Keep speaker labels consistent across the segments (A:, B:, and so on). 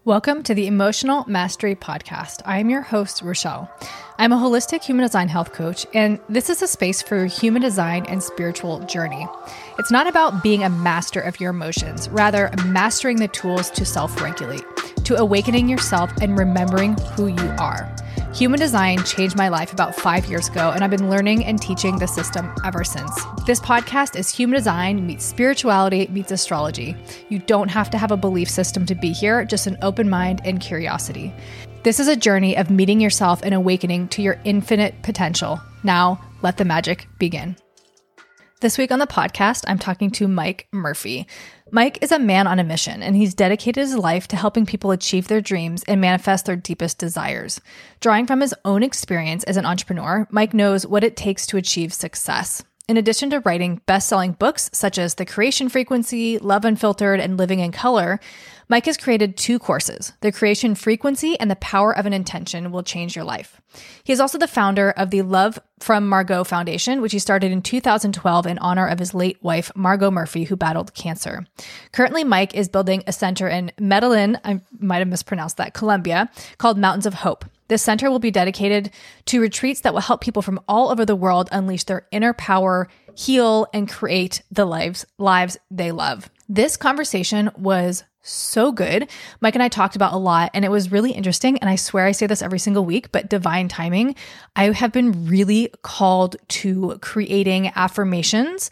A: Welcome to the Emotional Mastery Podcast. I am your host, Rochelle. I'm a holistic human design health coach, and this is a space for human design and spiritual journey. It's not about being a master of your emotions, rather mastering the tools to self-regulate, to awakening yourself and remembering who you are. Human design changed my life about 5 years ago, and I've been learning and teaching the system ever since. This podcast is human design meets spirituality meets astrology. You don't have to have a belief system to be here, just an open mind and curiosity. This is a journey of meeting yourself and awakening to your infinite potential. Now, let the magic begin. This week on the podcast, I'm talking to Mike Murphy. Mike is a man on a mission, and he's dedicated his life to helping people achieve their dreams and manifest their deepest desires. Drawing from his own experience as an entrepreneur, Mike knows what it takes to achieve success. In addition to writing best-selling books such as The Creation Frequency, Love Unfiltered, and Living in Color, Mike has created 2 courses. The Creation Frequency and The Power of an Intention Will Change Your Life. He is also the founder of the Love from Margot Foundation, which he started in 2012 in honor of his late wife, Margot Murphy, who battled cancer. Currently, Mike is building a center in Medellin, I might have mispronounced that, Colombia, called Mountains of Hope. This center will be dedicated to retreats that will help people from all over the world unleash their inner power, heal, and create the lives they love. This conversation was so good. Mike and I talked about a lot, and it was really interesting. And I swear I say this every single week, but divine timing. I have been really called to creating affirmations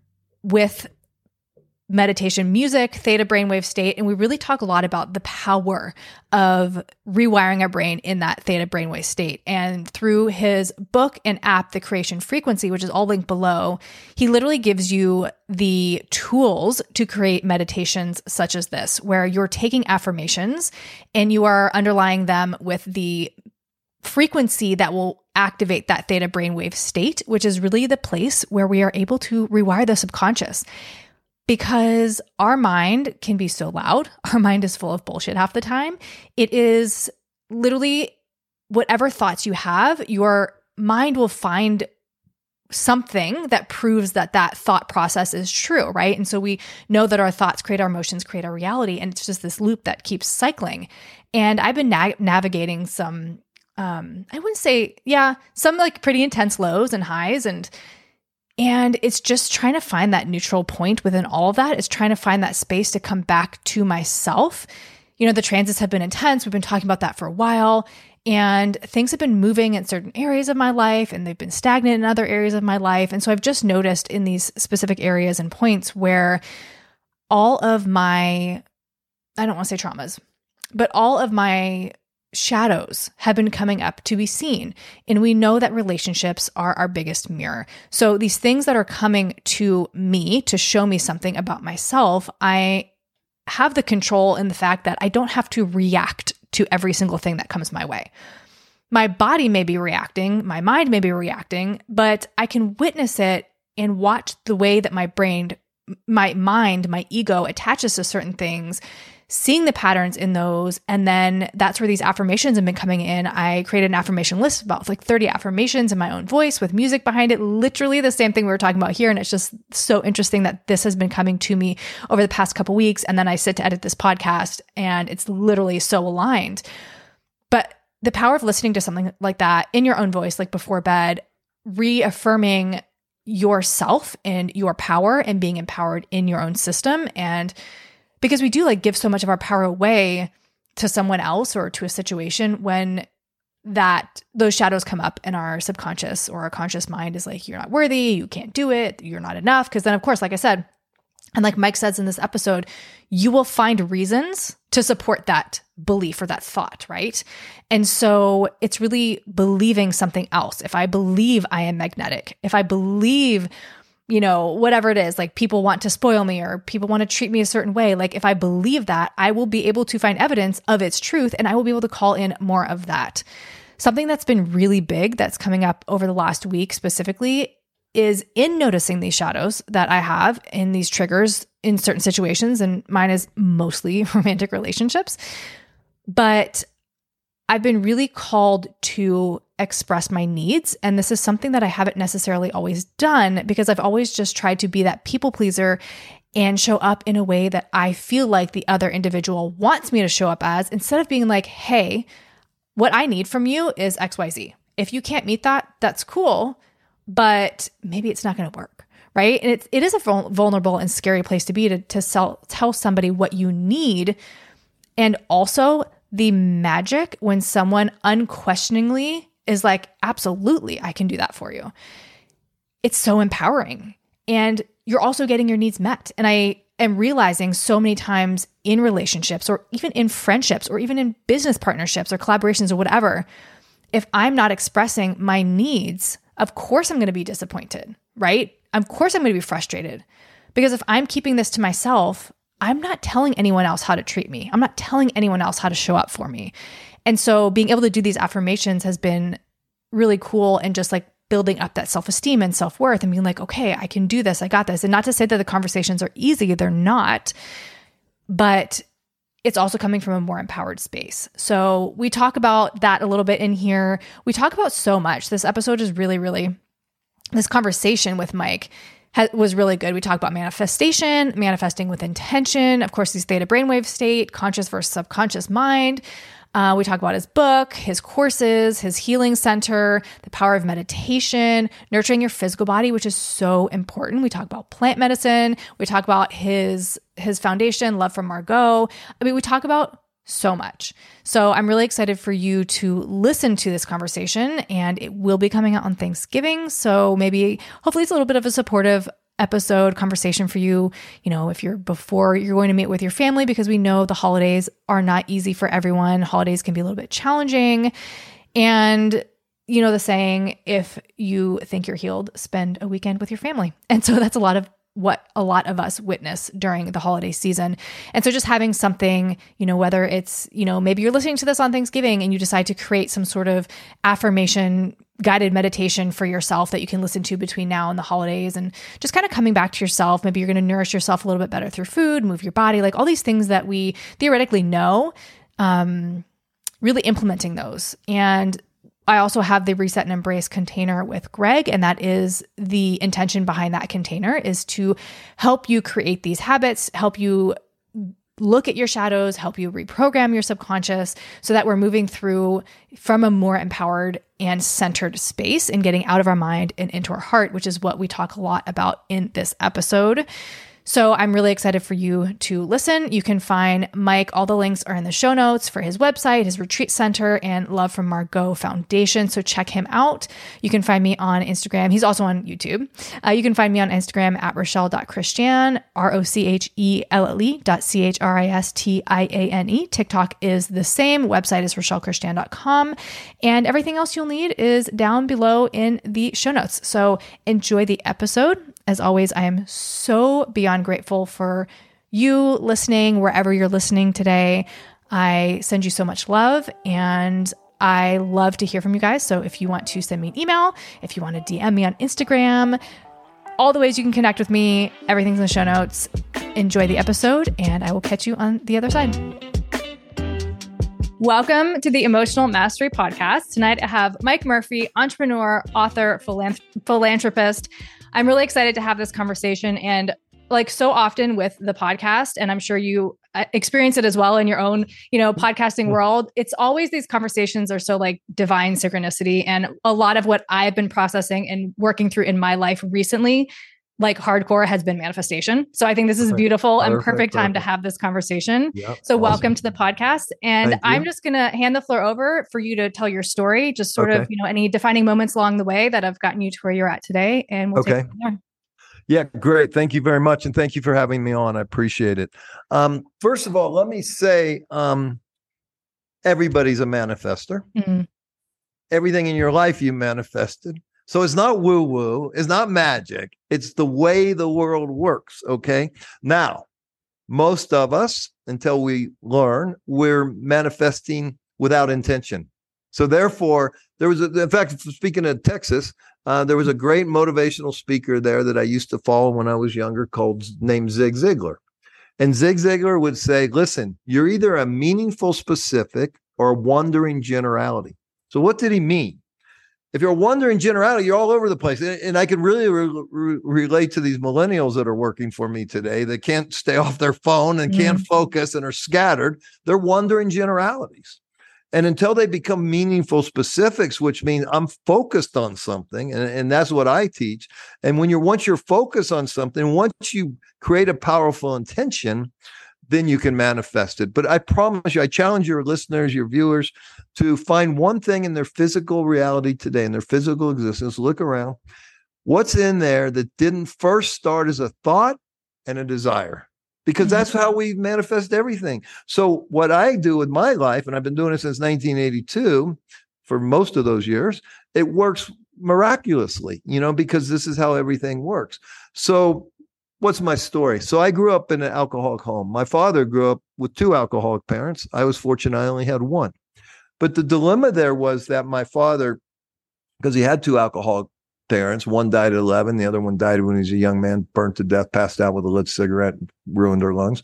A: with meditation music, theta brainwave state. And we really talk a lot about the power of rewiring our brain in that theta brainwave state. And through his book and app, The Creation Frequency, which is all linked below, he literally gives you the tools to create meditations such as this, where you're taking affirmations and you are underlying them with the frequency that will activate that theta brainwave state, which is really the place where we are able to rewire the subconscious. Because our mind can be so loud. Our mind is full of bullshit half the time. It is literally whatever thoughts you have, your mind will find something that proves that that thought process is true, right? And so we know that our thoughts create our emotions, create our reality. And it's just this loop that keeps cycling. And I've been navigating some, I wouldn't say, some like pretty intense lows and highs, and it's just trying to find that neutral point within all of that. It's trying to find that space to come back to myself. You know, the transits have been intense. We've been talking about that for a while, and things have been moving in certain areas of my life, and they've been stagnant in other areas of my life. And so I've just noticed in these specific areas and points where all of my, I don't want to say traumas, but all of my shadows have been coming up to be seen. And we know that relationships are our biggest mirror. So these things that are coming to me to show me something about myself, I have the control in the fact that I don't have to react to every single thing that comes my way. My body may be reacting, my mind may be reacting, but I can witness it and watch the way that my brain, my mind, my ego attaches to certain things, seeing the patterns in those. And then that's where these affirmations have been coming in. I created an affirmation list, about like 30 affirmations in my own voice with music behind it, literally the same thing we were talking about here. And it's just so interesting that this has been coming to me over the past couple weeks. And then I sit to edit this podcast and it's literally so aligned. But the power of listening to something like that in your own voice, like before bed, reaffirming yourself and your power and being empowered in your own system. And because we do like give so much of our power away to someone else or to a situation when those shadows come up in our subconscious or our conscious mind is like, you're not worthy, you can't do it, you're not enough. Because then of course, like I said, and like Mike says in this episode, you will find reasons to support that belief or that thought, right? And so it's really believing something else. If I believe I am magnetic, if I believe, you know, whatever it is, like people want to spoil me or people want to treat me a certain way. Like if I believe that, I will be able to find evidence of its truth and I will be able to call in more of that. Something that's been really big that's coming up over the last week specifically is in noticing these shadows that I have in these triggers in certain situations. And mine is mostly romantic relationships. But I've been really called to express my needs. And this is something that I haven't necessarily always done because I've always just tried to be that people pleaser and show up in a way that I feel like the other individual wants me to show up as, instead of being like, hey, what I need from you is XYZ. If you can't meet that, that's cool, but maybe it's not going to work, right? And it is a vulnerable and scary place to be, to tell somebody what you need. And also the magic when someone unquestioningly is like, absolutely, I can do that for you. It's so empowering. And you're also getting your needs met. And I am realizing so many times in relationships, or even in friendships, or even in business partnerships or collaborations or whatever, if I'm not expressing my needs, of course I'm going to be disappointed, right? Of course I'm going to be frustrated. Because if I'm keeping this to myself, I'm not telling anyone else how to treat me. I'm not telling anyone else how to show up for me. And so being able to do these affirmations has been really cool, and just like building up that self-esteem and self-worth and being like, okay, I can do this. I got this. And not to say that the conversations are easy, they're not, but it's also coming from a more empowered space. So we talk about that a little bit in here. We talk about so much. This episode is really, this conversation with Mike was really good. We talk about manifestation, manifesting with intention, of course, these theta brainwave state, conscious versus subconscious mind. We talk about his book, his courses, his healing center, the power of meditation, nurturing your physical body, which is so important. We talk about plant medicine. We talk about his foundation, Love from Margot. I mean, we talk about so much. So I'm really excited for you to listen to this conversation, and it will be coming out on Thanksgiving. So maybe, hopefully it's a little bit of a supportive episode conversation for you, if before you're going to meet with your family, because we know the holidays are not easy for everyone. Holidays can be a little bit challenging. And the saying, if you think you're healed, spend a weekend with your family. And so that's a lot of what a lot of us witness during the holiday season. And so just having something, whether it's, maybe you're listening to this on Thanksgiving and you decide to create some sort of affirmation guided meditation for yourself that you can listen to between now and the holidays, and just kind of coming back to yourself. Maybe you're going to nourish yourself a little bit better through food, move your body, like all these things that we theoretically know, really implementing those. And I also have the Reset and Embrace container with Greg, and that is the intention behind that container, is to help you create these habits, help you look at your shadows, help you reprogram your subconscious, so that we're moving through from a more empowered and centered space and getting out of our mind and into our heart, which is what we talk a lot about in this episode. So I'm really excited for you to listen. You can find Mike. All the links are in the show notes for his website, his retreat center, and Love from Margot Foundation. So check him out. You can find me on Instagram. He's also on YouTube. You can find me on Instagram at Rochelle.Christiane, ROCHELLE.CHRISTIANE. TikTok is the same. Website is RochelleChristiane.com. And everything else you'll need is down below in the show notes. So enjoy the episode. As always, I am so beyond grateful for you listening wherever you're listening today. I send you so much love, and I love to hear from you guys. So if you want to send me an email, if you want to DM me on Instagram, all the ways you can connect with me, everything's in the show notes. Enjoy the episode, and I will catch you on the other side. Welcome to the Emotional Mastery Podcast. Tonight I have Mike Murphy, entrepreneur, author, philanthropist. I'm really excited to have this conversation, and like so often with the podcast, and I'm sure you experience it as well in your own, podcasting world. It's always these conversations are so like divine synchronicity. And a lot of what I've been processing and working through in my life recently, like hardcore, has been manifestation. So I think this is beautiful and perfect time to have this conversation. Yep, so welcome to the podcast. And I'm just going to hand the floor over for you to tell your story, just sort of, any defining moments along the way that have gotten you to where you're at today. And we'll take it from there.
B: Yeah, great. Thank you very much. And thank you for having me on. I appreciate it. First of all, let me say, everybody's a manifester. Mm-hmm. Everything in your life you manifested. So it's not woo-woo. It's not magic. It's the way the world works. Okay. Now, most of us, until we learn, we're manifesting without intention. So therefore, in fact, speaking of Texas, there was a great motivational speaker there that I used to follow when I was younger named Zig Ziglar. And Zig Ziglar would say, listen, you're either a meaningful specific or a wandering generality. So what did he mean? if you're a wandering generality, you're all over the place. And I can really relate to these millennials that are working for me today that can't stay off their phone and can't focus and are scattered. They're wandering generalities. And until they become meaningful specifics, which means I'm focused on something, and that's what I teach. And once you're focused on something, once you create a powerful intention, then you can manifest it. But I promise you, I challenge your listeners, your viewers, to find one thing in their physical reality today, in their physical existence. Look around. What's in there that didn't first start as a thought and a desire? Because that's how we manifest everything. So what I do with my life, and I've been doing it since 1982, for most of those years, it works miraculously, because this is how everything works. So what's my story? So I grew up in an alcoholic home. My father grew up with 2 alcoholic parents. I was fortunate I only had 1. But the dilemma there was that my father, because he had 2 alcoholic parents, one died at 11, the other one died when he was a young man, burnt to death, passed out with a lit cigarette, ruined her lungs.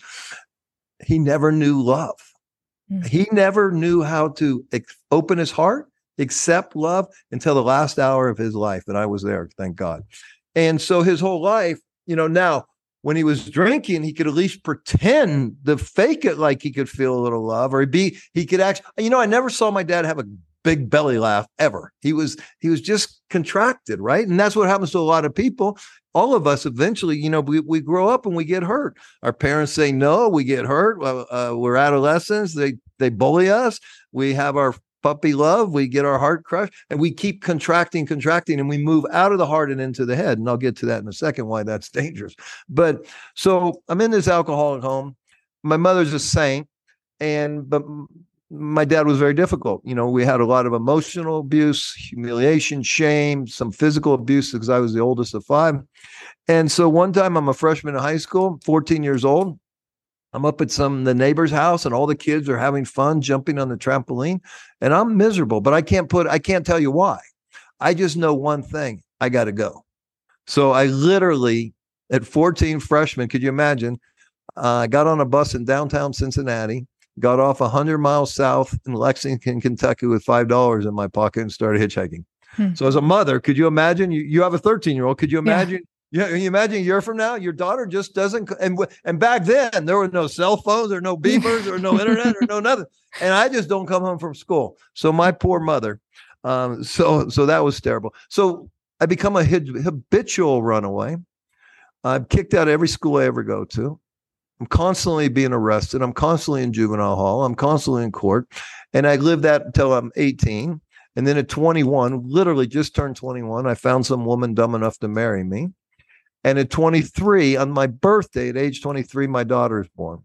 B: He never knew love. He never knew how to open his heart, accept love until the last hour of his life. And I was there, thank God. And so his whole life, now when he was drinking, he could at least pretend to fake it like he could feel a little love, or he could actually, I never saw my dad have a big belly laugh ever. He was just contracted, right? And that's what happens to a lot of people. All of us eventually, we grow up and we get hurt. Our parents say no, we get hurt. We're adolescents. They bully us. We have our puppy love. We get our heart crushed, and we keep contracting, and we move out of the heart and into the head. And I'll get to that in a second, why that's dangerous. But so I'm in this alcoholic home. My mother's a saint, but my dad was very difficult. We had a lot of emotional abuse, humiliation, shame, some physical abuse because I was the oldest of 5. And so one time I'm a freshman in high school, 14 years old. I'm up at the neighbor's house, and all the kids are having fun jumping on the trampoline, and I'm miserable, but I can't tell you why. I just know one thing: I got to go. So I literally, at 14, freshman, could you imagine? I got on a bus in downtown Cincinnati, got off 100 miles south in Lexington, Kentucky, with $5 in my pocket and started hitchhiking. So as a mother, could you imagine? You have a 13-year-old. Could you imagine? Yeah, can you imagine a year from now, your daughter just doesn't, and back then there were no cell phones or no beepers or no internet or no nothing. And I just don't come home from school. So my poor mother, so that was terrible. So I become a habitual runaway. I'm kicked out of every school I ever go to. I'm constantly being arrested. I'm constantly in juvenile hall. I'm constantly in court. And I lived that until I'm 18. And then at 21, literally just turned 21, I found some woman dumb enough to marry me. And at 23, on my birthday, at age 23, my daughter is born.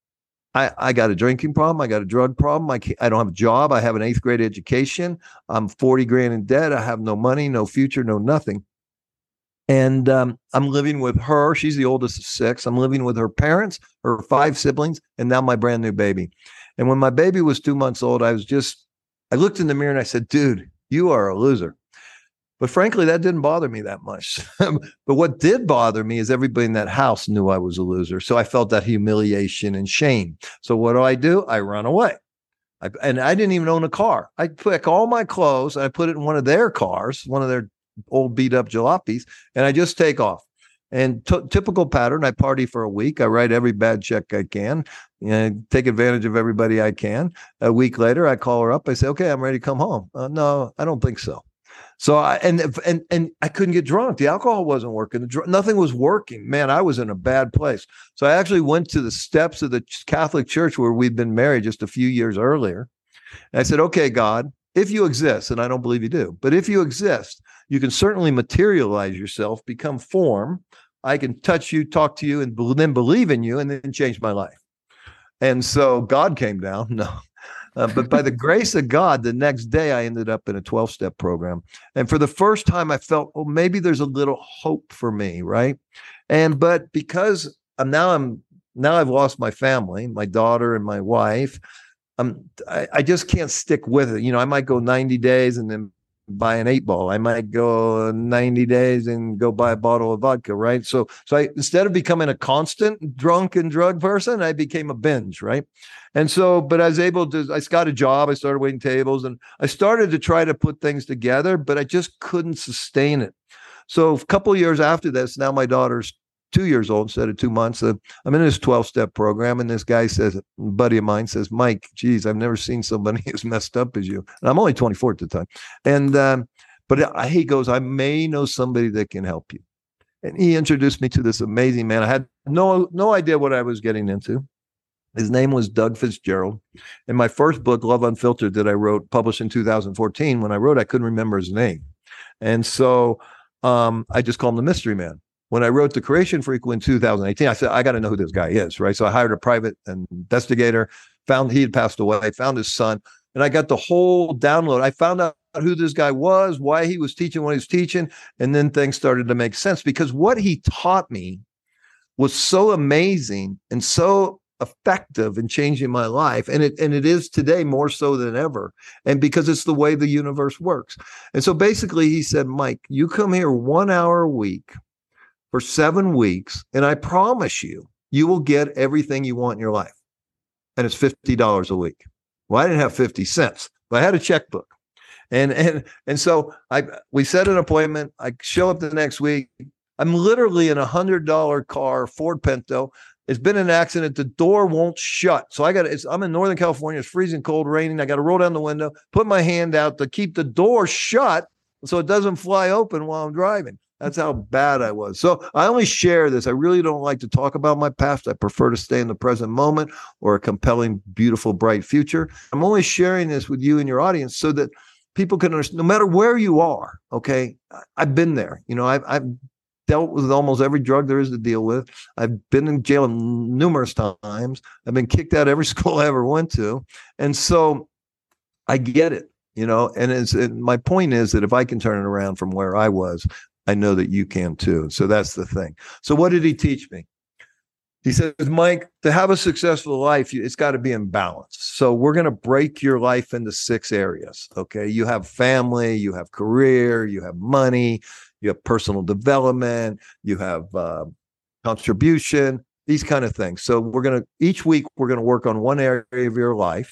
B: I got a drinking problem. I got a drug problem. I don't have a job. I have an 8th grade education. I'm 40 grand in debt. I have no money, no future, no nothing. And I'm living with her. She's the oldest of 6. I'm living with her parents, her 5 siblings, and now my brand new baby. And when my baby was 2 months old, I looked in the mirror and I said, dude, you are a loser. But frankly, that didn't bother me that much. But what did bother me is everybody in that house knew I was a loser. So I felt that humiliation and shame. So what do? I run away. And I didn't even own a car. I pick all my clothes and I put it in one of their cars, one of their old beat up jalopies, and I just take off. And typical pattern, I party for a week. I write every bad check I can, and take advantage of everybody I can. A week later, I call her up. I say, okay, I'm ready to come home. No, I don't think so. So I couldn't get drunk. The alcohol wasn't working. Nothing was working. Man, I was in a bad place. So I actually went to the steps of the Catholic Church where we'd been married just a few years earlier. And I said, okay, God, if you exist, and I don't believe you do, but if you exist, you can certainly materialize yourself, become form. I can touch you, talk to you, and then believe in you, and then change my life. And so God came down. No. But by the grace of God, the next day I ended up in a 12-step program. And for the first time, I felt, oh, maybe there's a little hope for me, right? But because now I've lost my family, my daughter and my wife, I just can't stick with it. I might go 90 days and then buy an 8-ball. I might go 90 days and go buy a bottle of vodka, right? So instead of becoming a constant drunk and drug person, I became a binge, right? And so, but I got a job, I started waiting tables, and I started to try to put things together, but I just couldn't sustain it. So a couple of years after this, now my daughter's 2 years old instead of 2 months. I'm in this 12-step program, and this guy says, a buddy of mine says, Mike, geez, I've never seen somebody as messed up as you. And I'm only 24 at the time. And but he goes, I may know somebody that can help you. And he introduced me to this amazing man. I had no idea what I was getting into. His name was Doug Fitzgerald. And my first book, Love Unfiltered, that I wrote, published in 2014, when I wrote, I couldn't remember his name. And so I just called him the Mystery Man. When I wrote The Creation Freak in 2018, I said, I got to know who this guy is, right? So I hired a private investigator, found he had passed away, found his son, and I got the whole download. I found out who this guy was, why he was teaching what he was teaching, and then things started to make sense because what he taught me was so amazing and so effective in changing my life. And it is today more so than ever. And because it's the way the universe works. And so basically he said, Mike, you come here 1 hour a week for 7 weeks, and I promise you, you will get everything you want in your life. And it's $50 a week. Well, I didn't have 50 cents, but I had a checkbook. And so we set an appointment. I show up the next week. I'm literally in $100 car, Ford Pinto. It's been an accident. The door won't shut. So I'm in Northern California. It's freezing cold, raining. I got to roll down the window, put my hand out to keep the door shut so it doesn't fly open while I'm driving. That's how bad I was. So I only share this. I really don't like to talk about my past. I prefer to stay in the present moment or a compelling, beautiful, bright future. I'm only sharing this with you and your audience so that people can understand, no matter where you are, okay? I've been there. I've dealt with almost every drug there is to deal with. I've been in jail numerous times. I've been kicked out of every school I ever went to. And so I get it, and my point is that if I can turn it around from where I was, I know that you can too. So that's the thing. So what did he teach me? He says, Mike, to have a successful life, it's got to be in balance. So we're going to break your life into 6 areas. Okay. You have family, you have career, you have money, you have personal development, you have contribution, these kind of things. So each week, we're going to work on one area of your life.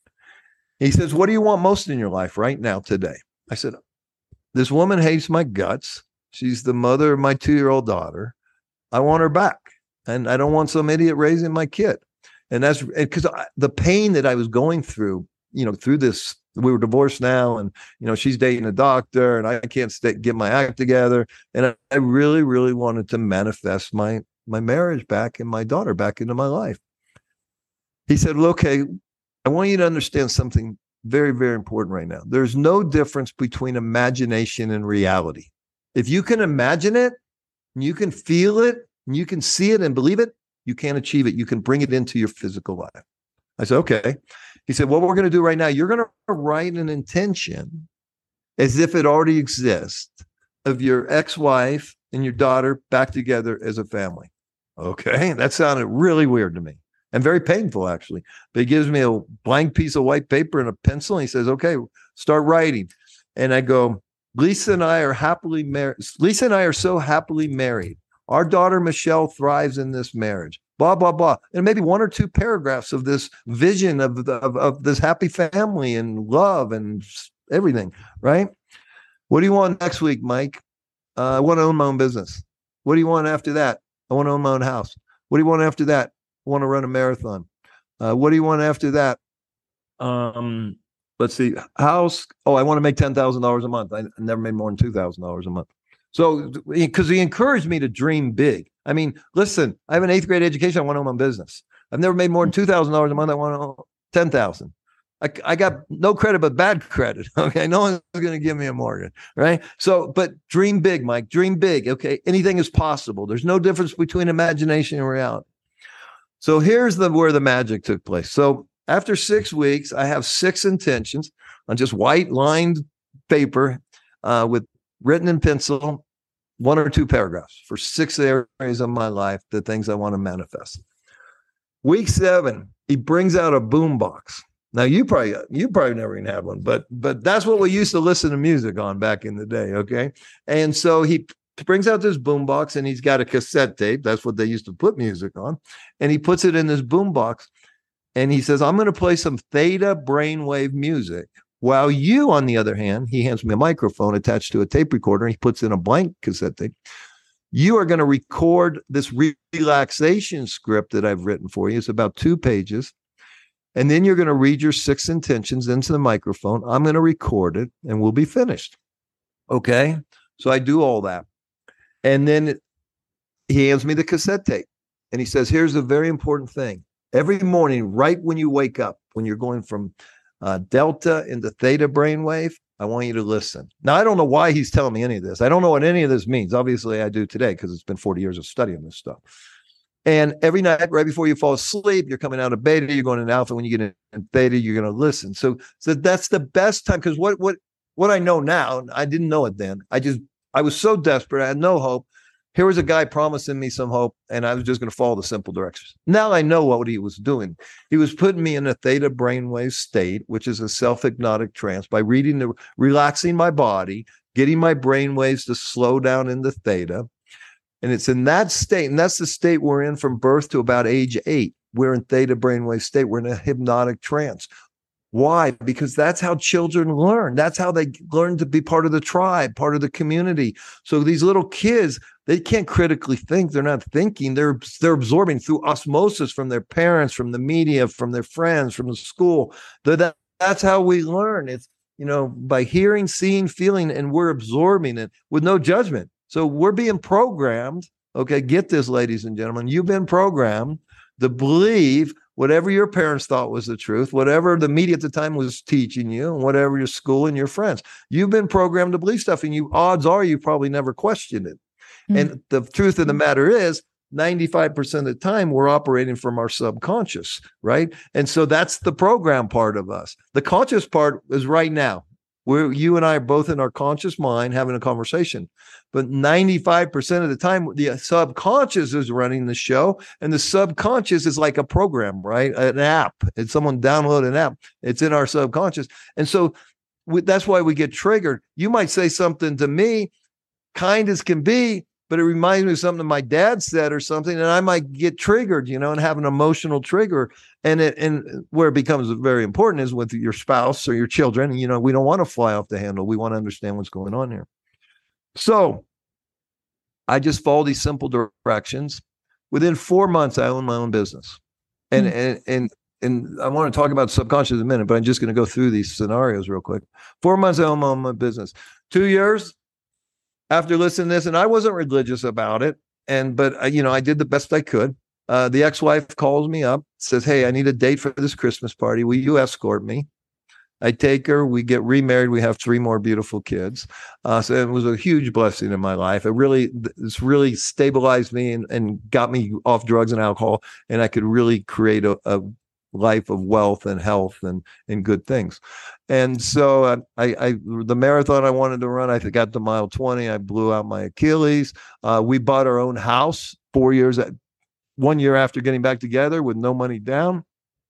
B: He says, what do you want most in your life right now today? I said, this woman hates my guts. She's the mother of my 2-year-old daughter. I want her back. And I don't want some idiot raising my kid. And that's because the pain that I was going through, through this, we were divorced now. And, she's dating a doctor and I can't get my act together. And I really, really wanted to manifest my marriage back and my daughter back into my life. He said, look, hey, I want you to understand something very, very important right now. There's no difference between imagination and reality. If you can imagine it, and you can feel it, and you can see it and believe it, you can achieve it. You can bring it into your physical life. I said, okay. He said, what we're going to do right now, you're going to write an intention as if it already exists of your ex-wife and your daughter back together as a family. Okay. That sounded really weird to me and very painful, actually. But he gives me a blank piece of white paper and a pencil. And he says, okay, start writing. And I go, Lisa and I are happily married. Lisa and I are so happily married. Our daughter, Michelle, thrives in this marriage, blah, blah, blah. And maybe 1 or 2 paragraphs of this vision of this happy family and love and everything, right? What do you want next week, Mike? I want to own my own business. What do you want after that? I want to own my own house. What do you want after that? I want to run a marathon. What do you want after that? Let's see. House. Oh, I want to make $10,000 a month. I never made more than $2,000 a month. So, because he encouraged me to dream big. I mean, listen, I have an 8th grade education. I want to own my business. I've never made more than $2,000 a month. I want to own 10,000. I got no credit but bad credit. Okay, no one's going to give me a mortgage, right? So, but dream big, Mike. Dream big. Okay, anything is possible. There's no difference between imagination and reality. So here's where the magic took place. So after 6 weeks, I have 6 intentions on just white lined paper with written in pencil, 1 or 2 paragraphs for 6 areas of my life, the things I want to manifest. Week 7, he brings out a boombox Now you probably never even had one, but that's what we used to listen to music on back in the day. Okay. And so he brings out this boombox and he's got a cassette tape. That's what they used to put music on. And he puts it in this boombox and he says, I'm going to play some theta brainwave music. While you, on the other hand, he hands me a microphone attached to a tape recorder. And he puts in a blank cassette tape. You are going to record this relaxation script that I've written for you. It's about 2 pages. And then you're going to read your 6 intentions into the microphone. I'm going to record it and we'll be finished. Okay. So I do all that. And then he hands me the cassette tape and he says, here's a very important thing. Every morning, right when you wake up, when you're going from delta into theta brainwave, I want you to listen. Now, I don't know why he's telling me any of this. I don't know what any of this means. Obviously, I do today because it's been 40 years of studying this stuff. And every night, right before you fall asleep, you're coming out of beta, you're going into alpha. When you get in theta, you're going to listen. So that's the best time. Because what I know now, I didn't know it then. I was so desperate. I had no hope. Here was a guy promising me some hope, and I was just going to follow the simple directions. Now I know what he was doing. He was putting me in a theta brainwave state, which is a self-hypnotic trance, by relaxing my body, getting my brainwaves to slow down into theta. And it's in that state, and that's the state we're in from birth to about age 8. We're in theta brainwave state. We're in a hypnotic trance. Why? Because that's how children learn. That's how they learn to be part of the tribe, part of the community. So these little kids, they can't critically think. They're not thinking. They're absorbing through osmosis from their parents, from the media, from their friends, from the school. That's how we learn. It's, by hearing, seeing, feeling, and we're absorbing it with no judgment. So we're being programmed. Okay, get this, ladies and gentlemen. You've been programmed to believe whatever your parents thought was the truth, whatever the media at the time was teaching you, and whatever your school and your friends. You've been programmed to believe stuff, and odds are you probably never questioned it. Mm-hmm. And the truth of the matter is, 95% of the time, we're operating from our subconscious, right? And so that's the program part of us. The conscious part is right now. You and I are both in our conscious mind having a conversation. But 95% of the time, the subconscious is running the show. And the subconscious is like a program, right? An app. It's someone download an app. It's in our subconscious. And so that's why we get triggered. You might say something to me, kind as can be, but it reminds me of something my dad said or something, and I might get triggered, and have an emotional trigger. And where it becomes very important is with your spouse or your children. And, we don't want to fly off the handle. We want to understand what's going on here. So I just follow these simple directions. Within 4 months, I own my own business. And I want to talk about subconscious in a minute, but I'm just going to go through these scenarios real quick. 4 months, I own my own business. 2 years after listening to this, and I wasn't religious about it, but I did the best I could. The ex-wife calls me up, says, "Hey, I need a date for this Christmas party. Will you escort me?" I take her. We get remarried. We have 3 more beautiful kids. So it was a huge blessing in my life. It's really stabilized me and got me off drugs and alcohol, and I could really create a life of wealth and health and good things. And so the marathon I wanted to run, I got to mile 20. I blew out my Achilles. We bought our own house 1 year after getting back together with no money down.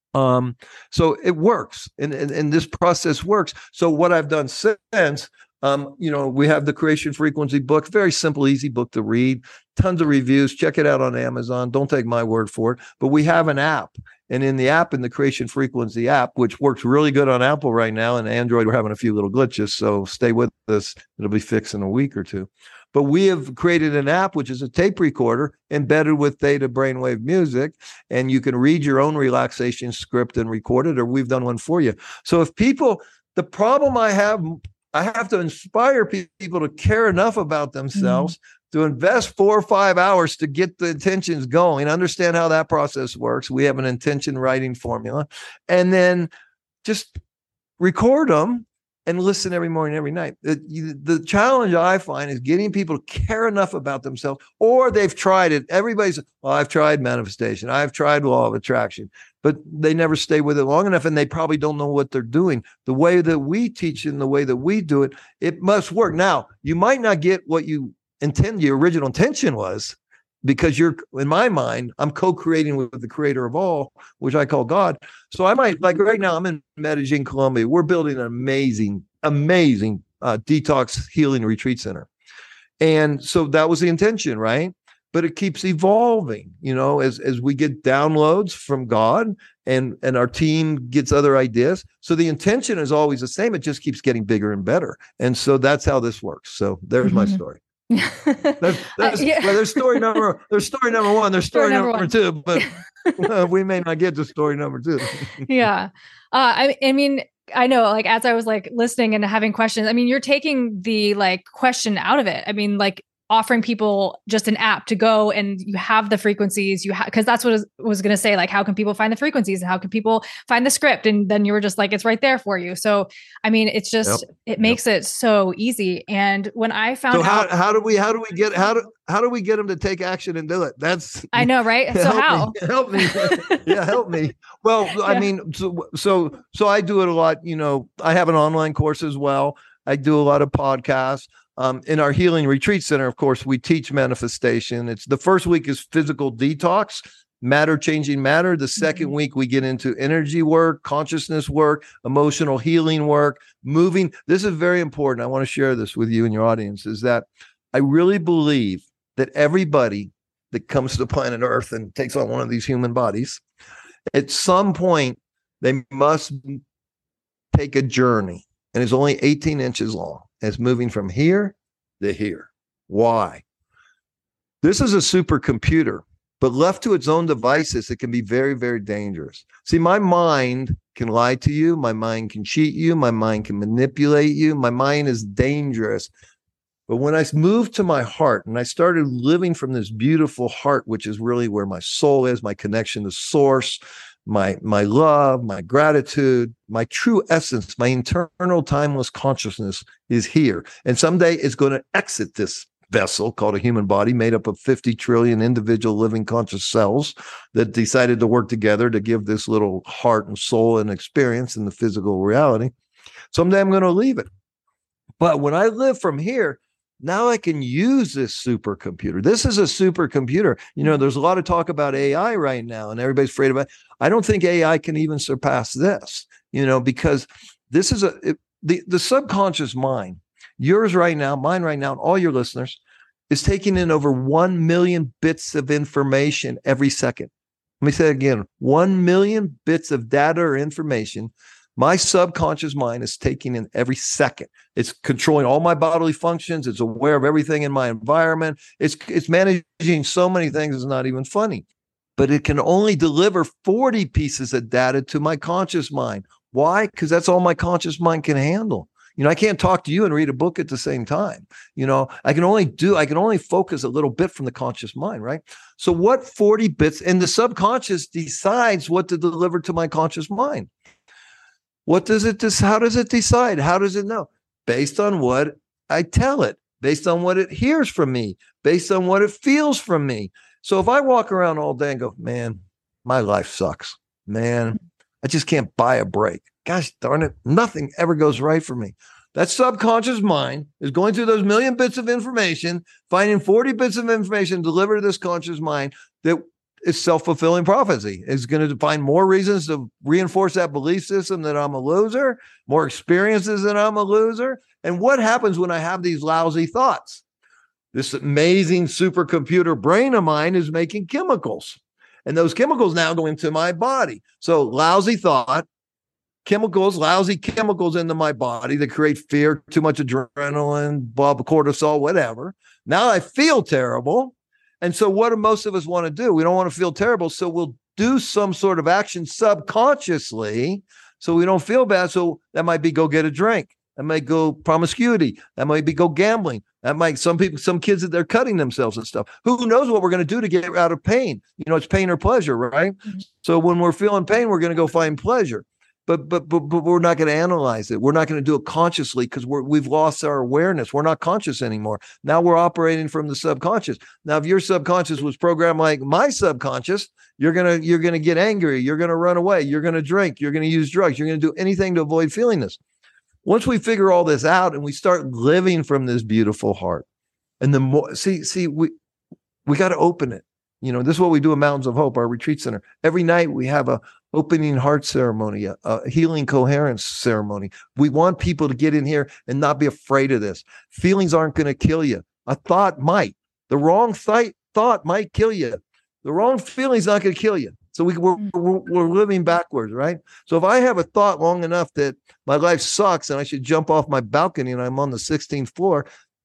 B: So it works, and this process works. So what I've done since, we have the Creation Frequency book, very simple, easy book to read, tons of reviews. Check it out on Amazon. Don't take my word for it, but we have an app. And in the app, in the Creation Frequency app, which works really good on Apple right now, and Android, we're having a few little glitches. So stay with us. It'll be fixed in a week or two. But we have created an app, which is a tape recorder embedded with theta brainwave music. And you can read your own relaxation script and record it, or we've done one for you. So the problem I have to inspire people to care enough about themselves to invest 4 or 5 hours to get the intentions going, understand how that process works. We have an intention writing formula, and then just record them and listen every morning, every night. The challenge I find is getting people to care enough about themselves, or they've tried it. I've tried manifestation. I've tried law of attraction, but they never stay with it long enough, and they probably don't know what they're doing. The way that we teach and the way that we do it, it must work. Now, you might not get what your original intention was, because you're, in my mind, I'm co-creating with the creator of all, which I call God. So I might, like right now, I'm in Medellin, Colombia. We're building an amazing detox healing retreat center. And so that was the intention, right? But it keeps evolving, as we get downloads from God and our team gets other ideas. So the intention is always the same. It just keeps getting bigger and better. And so that's how this works. So there's my story. There's story number one, there's story number two, but we may not get to story number two.
A: Yeah. I mean, I know, like, as I was like listening and having questions, I mean, you're taking the like question out of it. I mean, like offering people just an app to go and you have the frequencies because that's what I was going to say. Like, how can people find the frequencies and how can people find the script? And then you were just like, it's right there for you. So, I mean, it's just, it makes it so easy. And when I found out,
B: how do we get them to take action and do it? That's,
A: I know, right? So
B: help me. Yeah. Help me. Well, yeah. I mean, so I do it a lot. I have an online course as well. I do a lot of podcasts. In our healing retreat center, of course, we teach manifestation. It's the first week is physical detox, matter changing matter. The second week we get into energy work, consciousness work, emotional healing work, moving. This is very important. I want to share this with you and your audience, is that I really believe that everybody that comes to planet Earth and takes on one of these human bodies, at some point they must take a journey, and it's only 18 inches long. It's moving from here to here. Why? This is a supercomputer, but left to its own devices, it can be very, very dangerous. See, my mind can lie to you. My mind can cheat you. My mind can manipulate you. My mind is dangerous. But when I moved to my heart and I started living from this beautiful heart, which is really where my soul is, my connection to source, my love, my gratitude, my true essence, my internal timeless consciousness is here. And someday it's going to exit this vessel called a human body made up of 50 trillion individual living conscious cells that decided to work together to give this little heart and soul an experience in the physical reality. Someday I'm going to leave it. But when I live from here, now I can use this supercomputer. This is a supercomputer. There's a lot of talk about AI right now, and everybody's afraid about it. I don't think AI can even surpass this, because this is the subconscious mind, yours right now, mine right now, and all your listeners, is taking in over 1 million bits of information every second. Let me say it again, 1 million bits of data or information my subconscious mind is taking in every second. It's controlling all my bodily functions. It's aware of everything in my environment. It's managing so many things. It's not even funny. But it can only deliver 40 pieces of data to my conscious mind. Why? Because that's all my conscious mind can handle. I can't talk to you and read a book at the same time. I can only focus a little bit from the conscious mind, right? So what 40 bits, and the subconscious decides what to deliver to my conscious mind. How does it decide? How does it know? Based on what I tell it, based on what it hears from me, based on what it feels from me. So if I walk around all day and go, man, my life sucks, man, I just can't buy a break. Gosh darn it, nothing ever goes right for me. That subconscious mind is going through those million bits of information, finding 40 bits of information delivered to this conscious mind that is self-fulfilling prophecy. It's going to find more reasons to reinforce that belief system that I'm a loser, more experiences that I'm a loser. And what happens when I have these lousy thoughts? This amazing supercomputer brain of mine is making chemicals. And those chemicals now go into my body. So lousy thought, lousy chemicals into my body that create fear, too much adrenaline, cortisol, whatever. Now I feel terrible. And so what do most of us want to do? We don't want to feel terrible. So we'll do some sort of action subconsciously so we don't feel bad. So that might be go get a drink. That might go promiscuity. That might be go gambling. That might, some kids that they're cutting themselves and stuff. Who knows what we're going to do to get out of pain? It's pain or pleasure, right? Mm-hmm. So when we're feeling pain, we're going to go find pleasure. But we're not going to analyze it. We're not going to do it consciously because we've lost our awareness. We're not conscious anymore. Now we're operating from the subconscious. Now, if your subconscious was programmed like my subconscious, you're gonna get angry. You're gonna run away. You're gonna drink. You're gonna use drugs. You're gonna do anything to avoid feeling this. Once we figure all this out and we start living from this beautiful heart, and the more We got to open it. This is what we do at Mountains of Hope, our retreat center. Every night we have a opening heart ceremony, a healing coherence ceremony. We want people to get in here and not be afraid of this. Feelings aren't going to kill you. A thought might. The wrong thought might kill you. The wrong feeling is not going to kill you. So we're living backwards, right? So if I have a thought long enough that my life sucks and I should jump off my balcony and I'm on the 16th floor,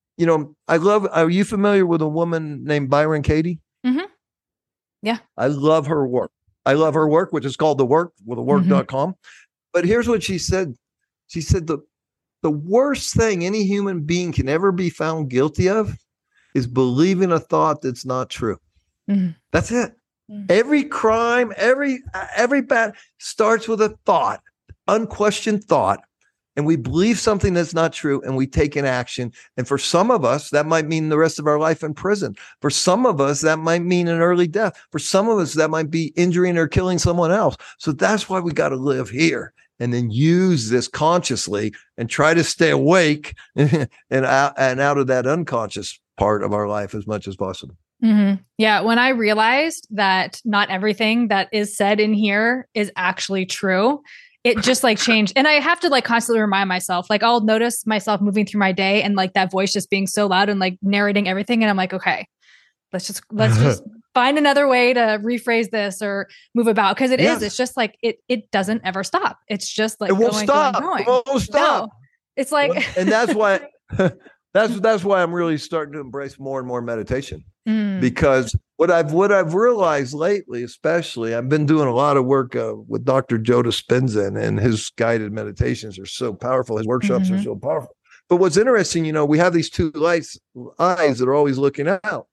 B: are you familiar with a woman named Byron Katie?
A: Mm-hmm. Yeah.
B: I love her work. Which is called The Work, with thework.com. But here's what she said. She said the worst thing any human being can ever be found guilty of is believing a thought that's not true. Mm-hmm. That's it. Mm-hmm. Every crime, every bad starts with a thought, unquestioned thought. And we believe something that's not true and we take an action. And for some of us, that might mean the rest of our life in prison. For some of us, that might mean an early death. For some of us, that might be injuring or killing someone else. So that's why we got to live here and then use this consciously and try to stay awake and out of that unconscious part of our life as much as possible.
A: Mm-hmm. Yeah. When I realized that not everything that is said in here is actually true, it just changed. And I have to constantly remind myself, I'll notice myself moving through my day and that voice just being so loud and narrating everything. And I'm like, okay, let's just find another way to rephrase this or move about. Cause it's just it doesn't ever stop. It's just
B: it won't stop. It won't stop.
A: No. It's
B: and that's why, that's why I'm really starting to embrace more and more meditation. Because what I've realized lately, especially, I've been doing a lot of work with Dr. Joe Dispenza, and his guided meditations are so powerful. His workshops are so powerful. But what's interesting, we have these two eyes that are always looking out.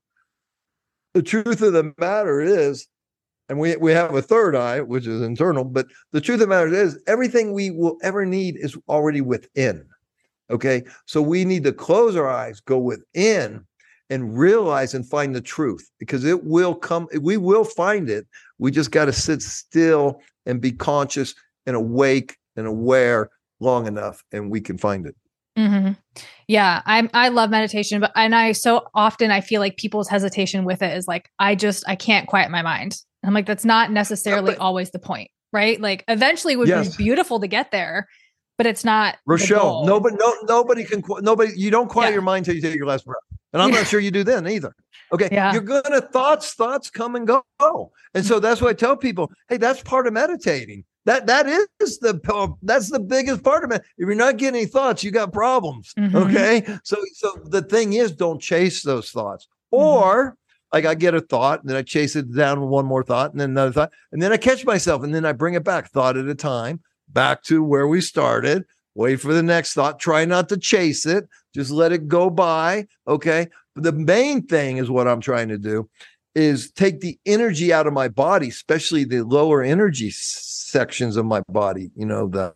B: The truth of the matter is, and we have a third eye, which is internal, but the truth of the matter is everything we will ever need is already within. Okay. So we need to close our eyes, go within, and realize and find the truth, because it will come. We will find it. We just got to sit still and be conscious and awake and aware long enough, and we can find it.
A: Mm-hmm. Yeah. I love meditation, so often I feel like people's hesitation with it is I can't quiet my mind. I'm like, that's not necessarily always the point, right? Eventually it would be beautiful to get there, but it's not.
B: Rochelle, nobody can, you don't quiet your mind till you take your last breath. And I'm not sure you do then either. Okay. Yeah. You're going to thoughts come and go. And so that's why I tell people, hey, that's part of meditating. That's the biggest part of it. If you're not getting any thoughts, you got problems. Mm-hmm. Okay. So the thing is, don't chase those thoughts. Or I get a thought and then I chase it down with one more thought and then another thought. And then I catch myself and then I bring it back thought at a time, back to where we started. Wait for the next thought. Try not to chase it. Just let it go by. Okay. But the main thing is what I'm trying to do is take the energy out of my body, especially the lower energy sections of my body. The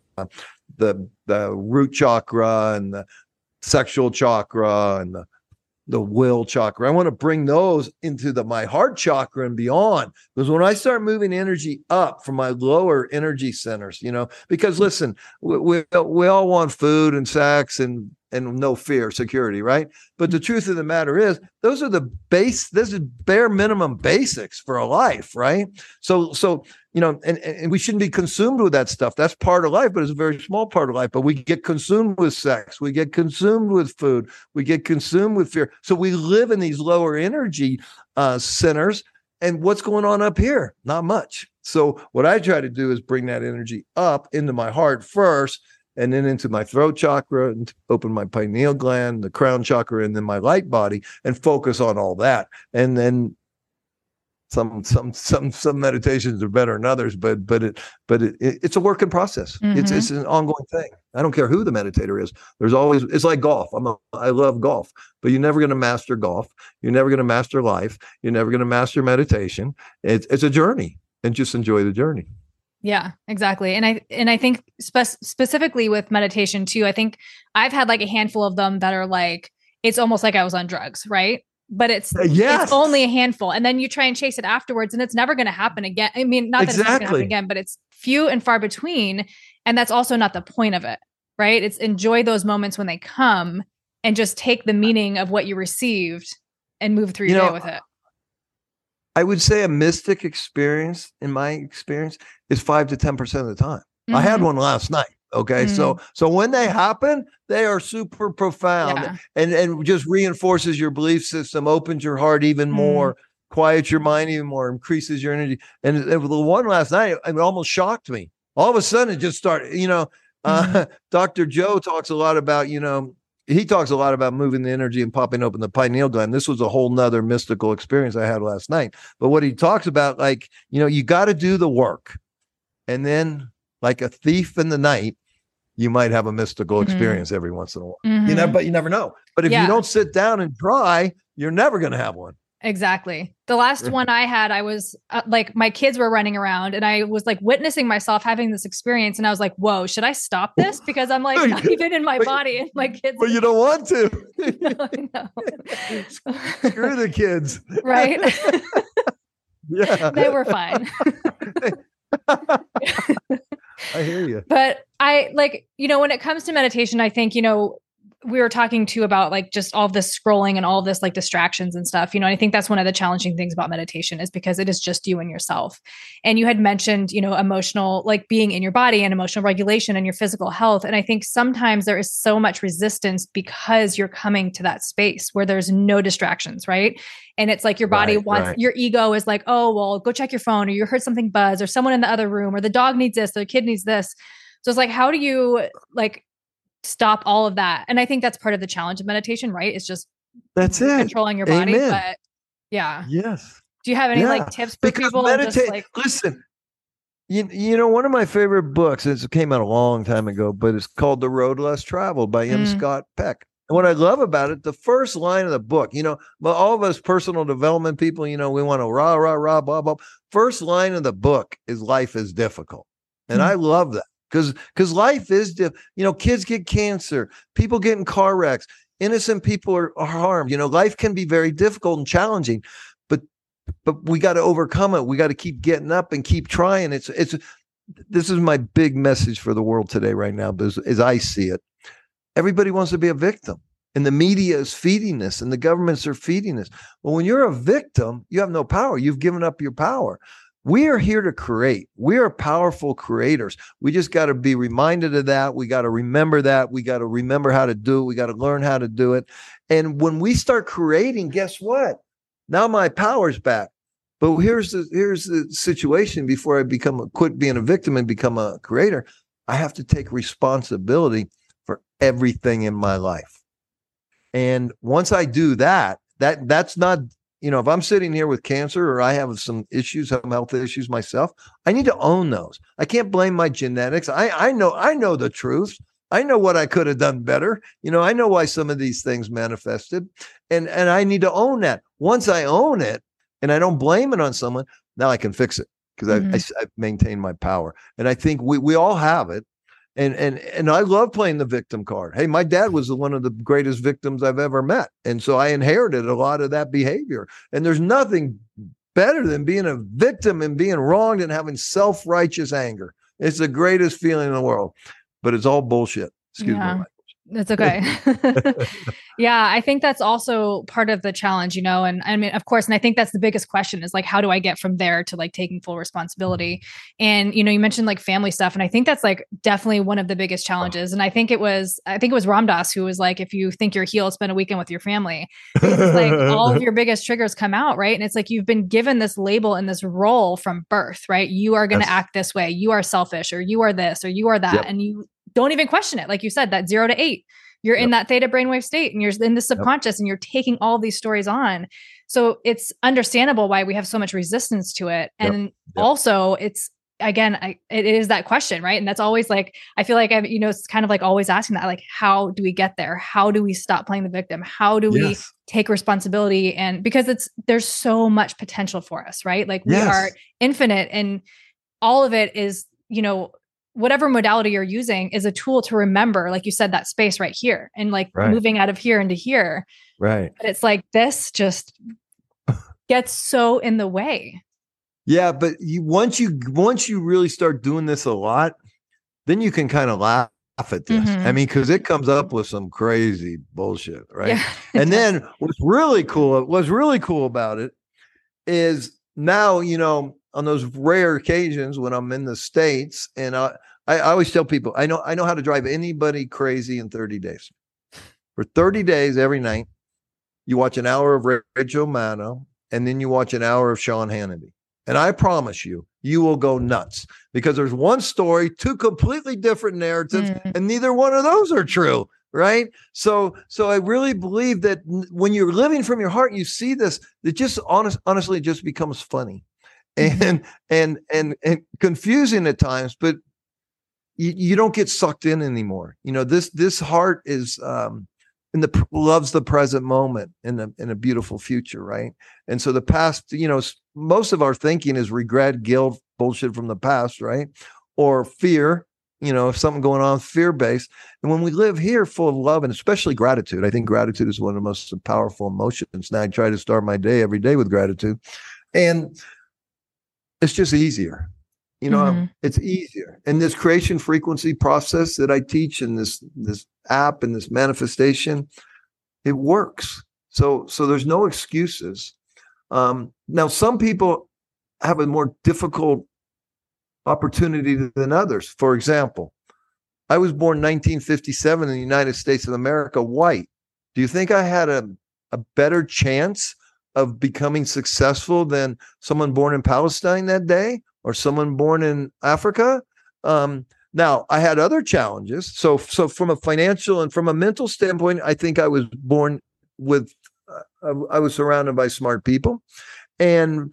B: root chakra and the sexual chakra and the will chakra. I want to bring those into my heart chakra and beyond. Because when I start moving energy up from my lower energy centers, because listen, we all want food and sex and no fear, security, right? But the truth of the matter is, those are this is bare minimum basics for a life, right? So and we shouldn't be consumed with that stuff. That's part of life, but it's a very small part of life. But we get consumed with sex. We get consumed with food. We get consumed with fear. So we live in these lower energy centers. And what's going on up here? Not much. So what I try to do is bring that energy up into my heart first, and then into my throat chakra, and open my pineal gland, the crown chakra, and then my light body, and focus on all that. And then some meditations are better than others, but it's a work in process. Mm-hmm. It's an ongoing thing. I don't care who the meditator is. It's like golf. I love golf, but you're never going to master golf. You're never going to master life. You're never going to master meditation. It's a journey, and just enjoy the journey.
A: Yeah, exactly. And I think specifically with meditation too, I think I've had a handful of them that are it's almost like I was on drugs, right? But it's only a handful. And then you try and chase it afterwards and it's never going to happen again. I mean, not that it's not going to happen again, but it's few and far between. And that's also not the point of it, right? It's enjoy those moments when they come and just take the meaning of what you received and move through your day with it.
B: I would say a mystic experience, in my experience, is 5 to 10% of the time.
A: Mm-hmm.
B: I had one last night. Okay.
A: Mm-hmm.
B: So when they happen, they are super profound and just reinforces your belief system, opens your heart even more, quiets your mind even more, increases your energy. And the one last night, it almost shocked me. All of a sudden it just started, Dr. Joe talks a lot about, he talks a lot about moving the energy and popping open the pineal gland. This was a whole nother mystical experience I had last night. But what he talks about, like, you got to do the work. And then, like a thief in the night, you might have a mystical experience every once in a while. But you never know. But if you don't sit down and try, you're never going to have one.
A: Exactly. The last one I had, I was like, my kids were running around and I was like witnessing myself having this experience. And I was like, whoa, should I stop this? Because I'm like not even in my body and my kids.
B: But you don't want to.
A: No.
B: Screw the kids.
A: Right.
B: Yeah.
A: They were fine.
B: I hear you.
A: But I when it comes to meditation, I think, we were talking too about like just all this scrolling and all this like distractions and stuff, and I think that's one of the challenging things about meditation is because it is just you and yourself. And you had mentioned, emotional, like being in your body and emotional regulation and your physical health. And I think sometimes there is so much resistance because you're coming to that space where there's no distractions, right? And it's like your body wants, your ego is like, oh, well, go check your phone, or you heard something buzz, or someone in the other room, or the dog needs this, or the kid needs this. So it's like, how do you like stop all of that? And I think that's part of the challenge of meditation, right? It's just controlling your body.
B: Amen.
A: But yeah.
B: Yes.
A: Do you have any like tips for people?
B: Listen, one of my favorite books, it came out a long time ago, but it's called The Road Less Traveled by M. Scott Peck. And what I love about it, the first line of the book, all of us personal development people, we want to rah, rah, rah, blah, blah. First line of the book is life is difficult. And I love that. Because life is kids get cancer, people get in car wrecks, innocent people are harmed. Life can be very difficult and challenging, but we got to overcome it. We got to keep getting up and keep trying. This is my big message for the world today, right now, as I see it. Everybody wants to be a victim, and the media is feeding this, and the governments are feeding this. Well, when you're a victim, you have no power. You've given up your power. We are here to create. We are powerful creators. We just got to be reminded of that. We got to remember that. We got to remember how to do it. We got to learn how to do it. And when we start creating, guess what? Now my power's back. But here's the situation. Before I quit being a victim and become a creator, I have to take responsibility for everything in my life. And once I do that's not. If I'm sitting here with cancer or I have some health issues myself, I need to own those. I can't blame my genetics. I know the truth. I know what I could have done better. I know why some of these things manifested, and I need to own that. Once I own it and I don't blame it on someone, now I can fix it because I maintain my power. And I think we all have it. And I love playing the victim card. Hey, my dad was one of the greatest victims I've ever met. And so I inherited a lot of that behavior. And there's nothing better than being a victim and being wronged and having self-righteous anger. It's the greatest feeling in the world, but it's all bullshit. Excuse me.
A: That's okay. Yeah, I think that's also part of the challenge, and I mean, of course, and I think that's the biggest question is like, how do I get from there to like taking full responsibility? And, you mentioned like family stuff. And I think that's like definitely one of the biggest challenges. And I think it was Ram Dass who was like, if you think you're healed, spend a weekend with your family. Because it's like all of your biggest triggers come out, right? And it's like, you've been given this label and this role from birth, right? You are going to act this way. You are selfish, or you are this, or you are that. Yep. And you don't even question it. Like you said, that 0 to 8. You're in that theta brainwave state and you're in the subconscious and you're taking all these stories on. So it's understandable why we have so much resistance to it. And also it's, again, it is that question, right? And that's always like, I feel like it's kind of like always asking that, like, how do we get there? How do we stop playing the victim? How do we take responsibility? And because there's so much potential for us, right? Like we are infinite, and all of it is, whatever modality you're using is a tool to remember, like you said, that space right here and like moving out of here into here.
B: Right.
A: But it's like, this just gets so in the way.
B: Yeah. But once you really start doing this a lot, then you can kind of laugh at this. I mean, cause it comes up with some crazy bullshit. Right. Yeah. And then what's really cool about it is now, on those rare occasions when I'm in the States, and I always tell people, I know how to drive anybody crazy in 30 days. For 30 days, every night, you watch an hour of Rachel Maddow, and then you watch an hour of Sean Hannity. And I promise you, you will go nuts, because there's one story, two completely different narratives, and neither one of those are true. Right. So I really believe that when you're living from your heart, you see this, it just honestly just becomes funny and confusing at times, but you don't get sucked in anymore. This heart is loves the present moment in a beautiful future. Right. And so the past, most of our thinking is regret, guilt, bullshit from the past. Right. Or fear. If something going on, fear-based. And when we live here full of love, and especially gratitude, I think gratitude is one of the most powerful emotions. Now I try to start my day every day with gratitude. And it's just easier. It's easier. And this creation frequency process that I teach in this app and this manifestation, it works. So there's no excuses. Now, some people have a more difficult opportunity than others. For example, I was born 1957 in the United States of America, white. Do you think I had a better chance of becoming successful than someone born in Palestine that day or someone born in Africa? Now, I had other challenges. So from a financial and from a mental standpoint, I think I was born with, I was surrounded by smart people. And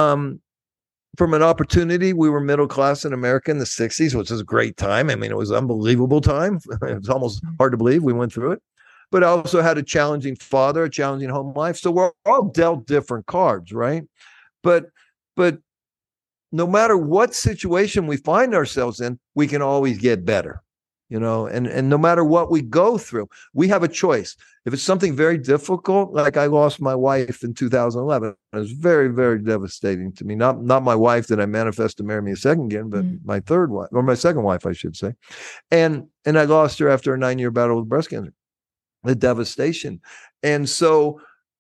B: from an opportunity, we were middle class in America in the 60s, which was a great time. I mean, it was an unbelievable time. It was almost hard to believe we went through it. But I also had a challenging father, a challenging home life. So we're all dealt different cards, right? But no matter what situation we find ourselves in, we can always get better. And no matter what we go through, we have a choice. If it's something very difficult, like I lost my wife in 2011, it was very, very devastating to me. Not my wife that I manifest to marry me a second again, but my third wife, or my second wife, I should say. And I lost her after a 9-year battle with breast cancer. The devastation. And so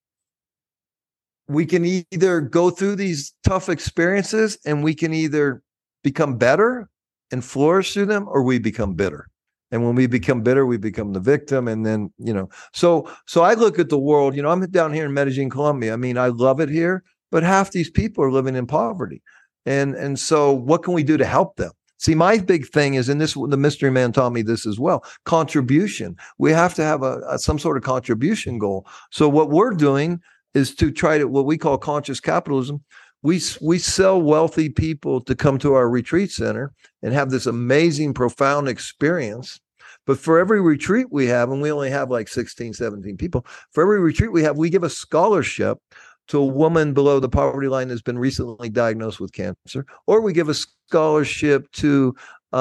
B: we can either go through these tough experiences and we can either become better and flourish through them, or we become bitter. And when we become bitter, we become the victim. And then, so I look at the world, I'm down here in Medellin, Colombia. I mean, I love it here, but half these people are living in poverty. And so what can we do to help them? See, my big thing is, the mystery man taught me this as well, contribution. We have to have some sort of contribution goal. So what we're doing is to try to, what we call conscious capitalism. We sell wealthy people to come to our retreat center and have this amazing, profound experience. But for every retreat we have, and we only have like 16, 17 people, for every retreat we have, we give a scholarship to a woman below the poverty line that's been recently diagnosed with cancer, or we give a scholarship to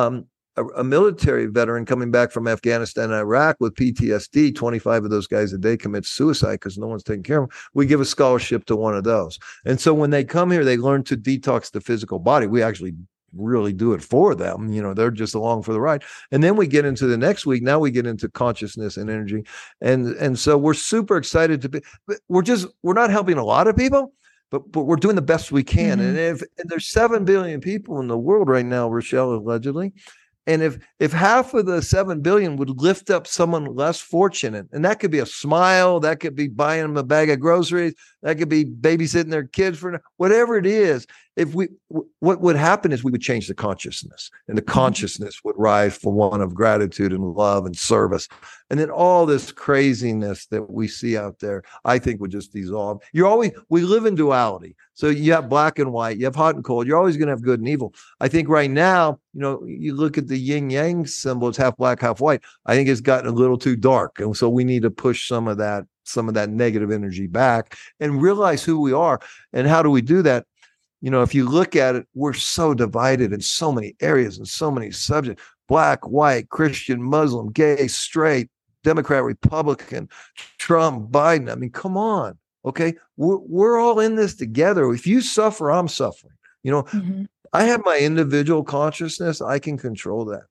B: a military veteran coming back from Afghanistan and Iraq with PTSD. 25 of those guys a day commit suicide because no one's taking care of them. We give a scholarship to one of those. And so when they come here, they learn to detox the physical body. We actually really do it for them. They're just along for the ride. And then we get into the next week. Now we get into consciousness and energy. And so we're super excited to be, we're not helping a lot of people, but we're doing the best we can. And if there's 7 billion people in the world right now, Rochelle, allegedly, and if half of the 7 billion would lift up someone less fortunate, and that could be a smile, that could be buying them a bag of groceries, that could be babysitting their kids for whatever it is. What would happen is we would change the consciousness, and the consciousness would rise for one of gratitude and love and service. And then all this craziness that we see out there, I think would just dissolve. We live in duality. So you have black and white, you have hot and cold. You're always going to have good and evil. I think right now, you look at the yin yang symbol, it's half black, half white. I think it's gotten a little too dark. And so we need to push some of that negative energy back and realize who we are. And how do we do that? If you look at it, we're so divided in so many areas and so many subjects: black, white, Christian, Muslim, gay, straight, Democrat, Republican, Trump, Biden. I mean, come on. Okay. We're all in this together. If you suffer, I'm suffering. I have my individual consciousness. I can control that.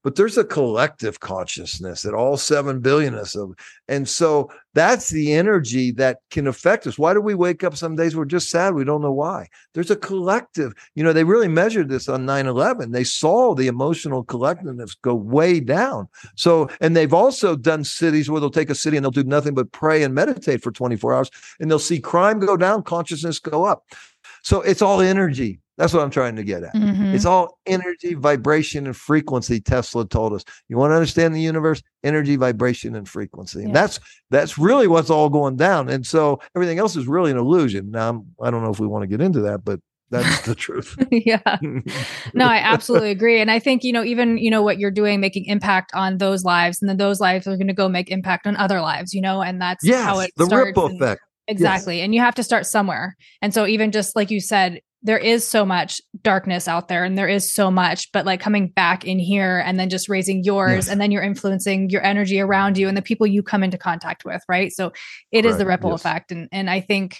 B: but there's a collective consciousness that all 7 billionness of. And so that's the energy that can affect us. Why do we wake up some days we're just sad? We don't know why. There's a collective, they really measured this on 9/11. They saw the emotional collectiveness go way down. So, and they've also done cities where they'll take a city and they'll do nothing but pray and meditate for 24 hours, and they'll see crime go down, consciousness go up. So it's all energy. That's what I'm trying to get at.
A: Mm-hmm.
B: It's all energy, vibration, and frequency. Tesla told us. You want to understand the universe? Energy, vibration, and frequency. And that's really what's all going down. And so everything else is really an illusion. Now, I don't know if we want to get into that, but that's the truth.
A: Yeah. No, I absolutely agree. And I think, even, what you're doing, making impact on those lives, and then those lives are going to go make impact on other lives, and that's how it
B: the
A: starts.
B: Ripple effect.
A: Exactly. Yes. And you have to start somewhere. And so even just like you said, there is so much darkness out there, and there is so much, but like coming back in here and then just raising yours, and then you're influencing your energy around you and the people you come into contact with. Right. So it is the ripple effect. And I think,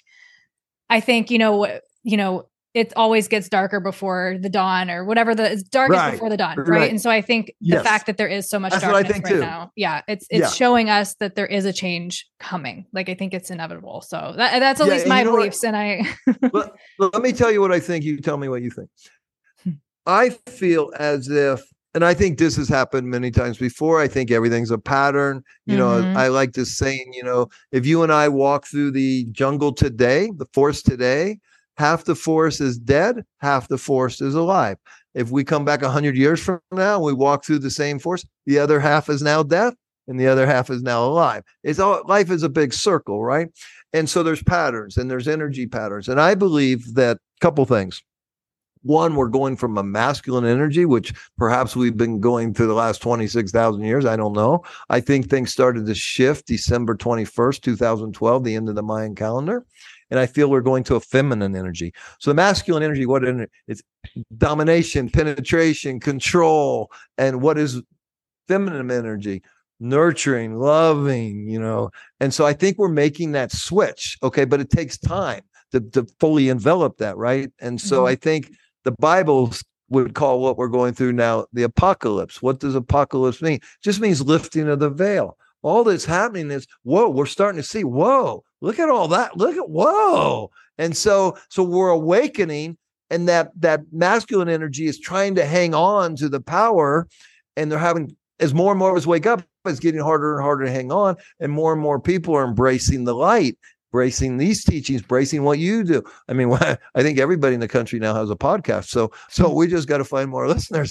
A: it always gets darker before the dawn, or whatever it's darkest before the dawn. Right. And so I think the fact that there is so much darkness right now. Yeah. It's showing us that there is a change coming. Like, I think it's inevitable. So that's at least my beliefs. And
B: let me tell you what I think. You tell me what you think. I feel as if, and I think this has happened many times before. I think everything's a pattern. I like this saying, if you and I walk through the jungle today, the forest today, half the forest is dead, half the forest is alive. If we come back 100 years from now and we walk through the same forest, the other half is now death and the other half is now alive. Life is a big circle, right? And so there's patterns and there's energy patterns. And I believe that a couple things. One, we're going from a masculine energy, which perhaps we've been going through the last 26,000 years. I don't know. I think things started to shift December 21st, 2012, the end of the Mayan calendar. And I feel we're going to a feminine energy. So the masculine energy, it's domination, penetration, control. And what is feminine energy? Nurturing, loving, And so I think we're making that switch. Okay. But it takes time to fully envelop that. Right. And so I think the Bible would call what we're going through now the apocalypse. What does apocalypse mean? It just means lifting of the veil. All that's happening is, whoa, we're starting to see, whoa, look at all that. Look at, whoa. And so we're awakening, and that masculine energy is trying to hang on to the power, and they're having, as more and more of us wake up, it's getting harder and harder to hang on, and more people are embracing the light, embracing these teachings, embracing what you do. I mean, I think everybody in the country now has a podcast. So we just got to find more listeners.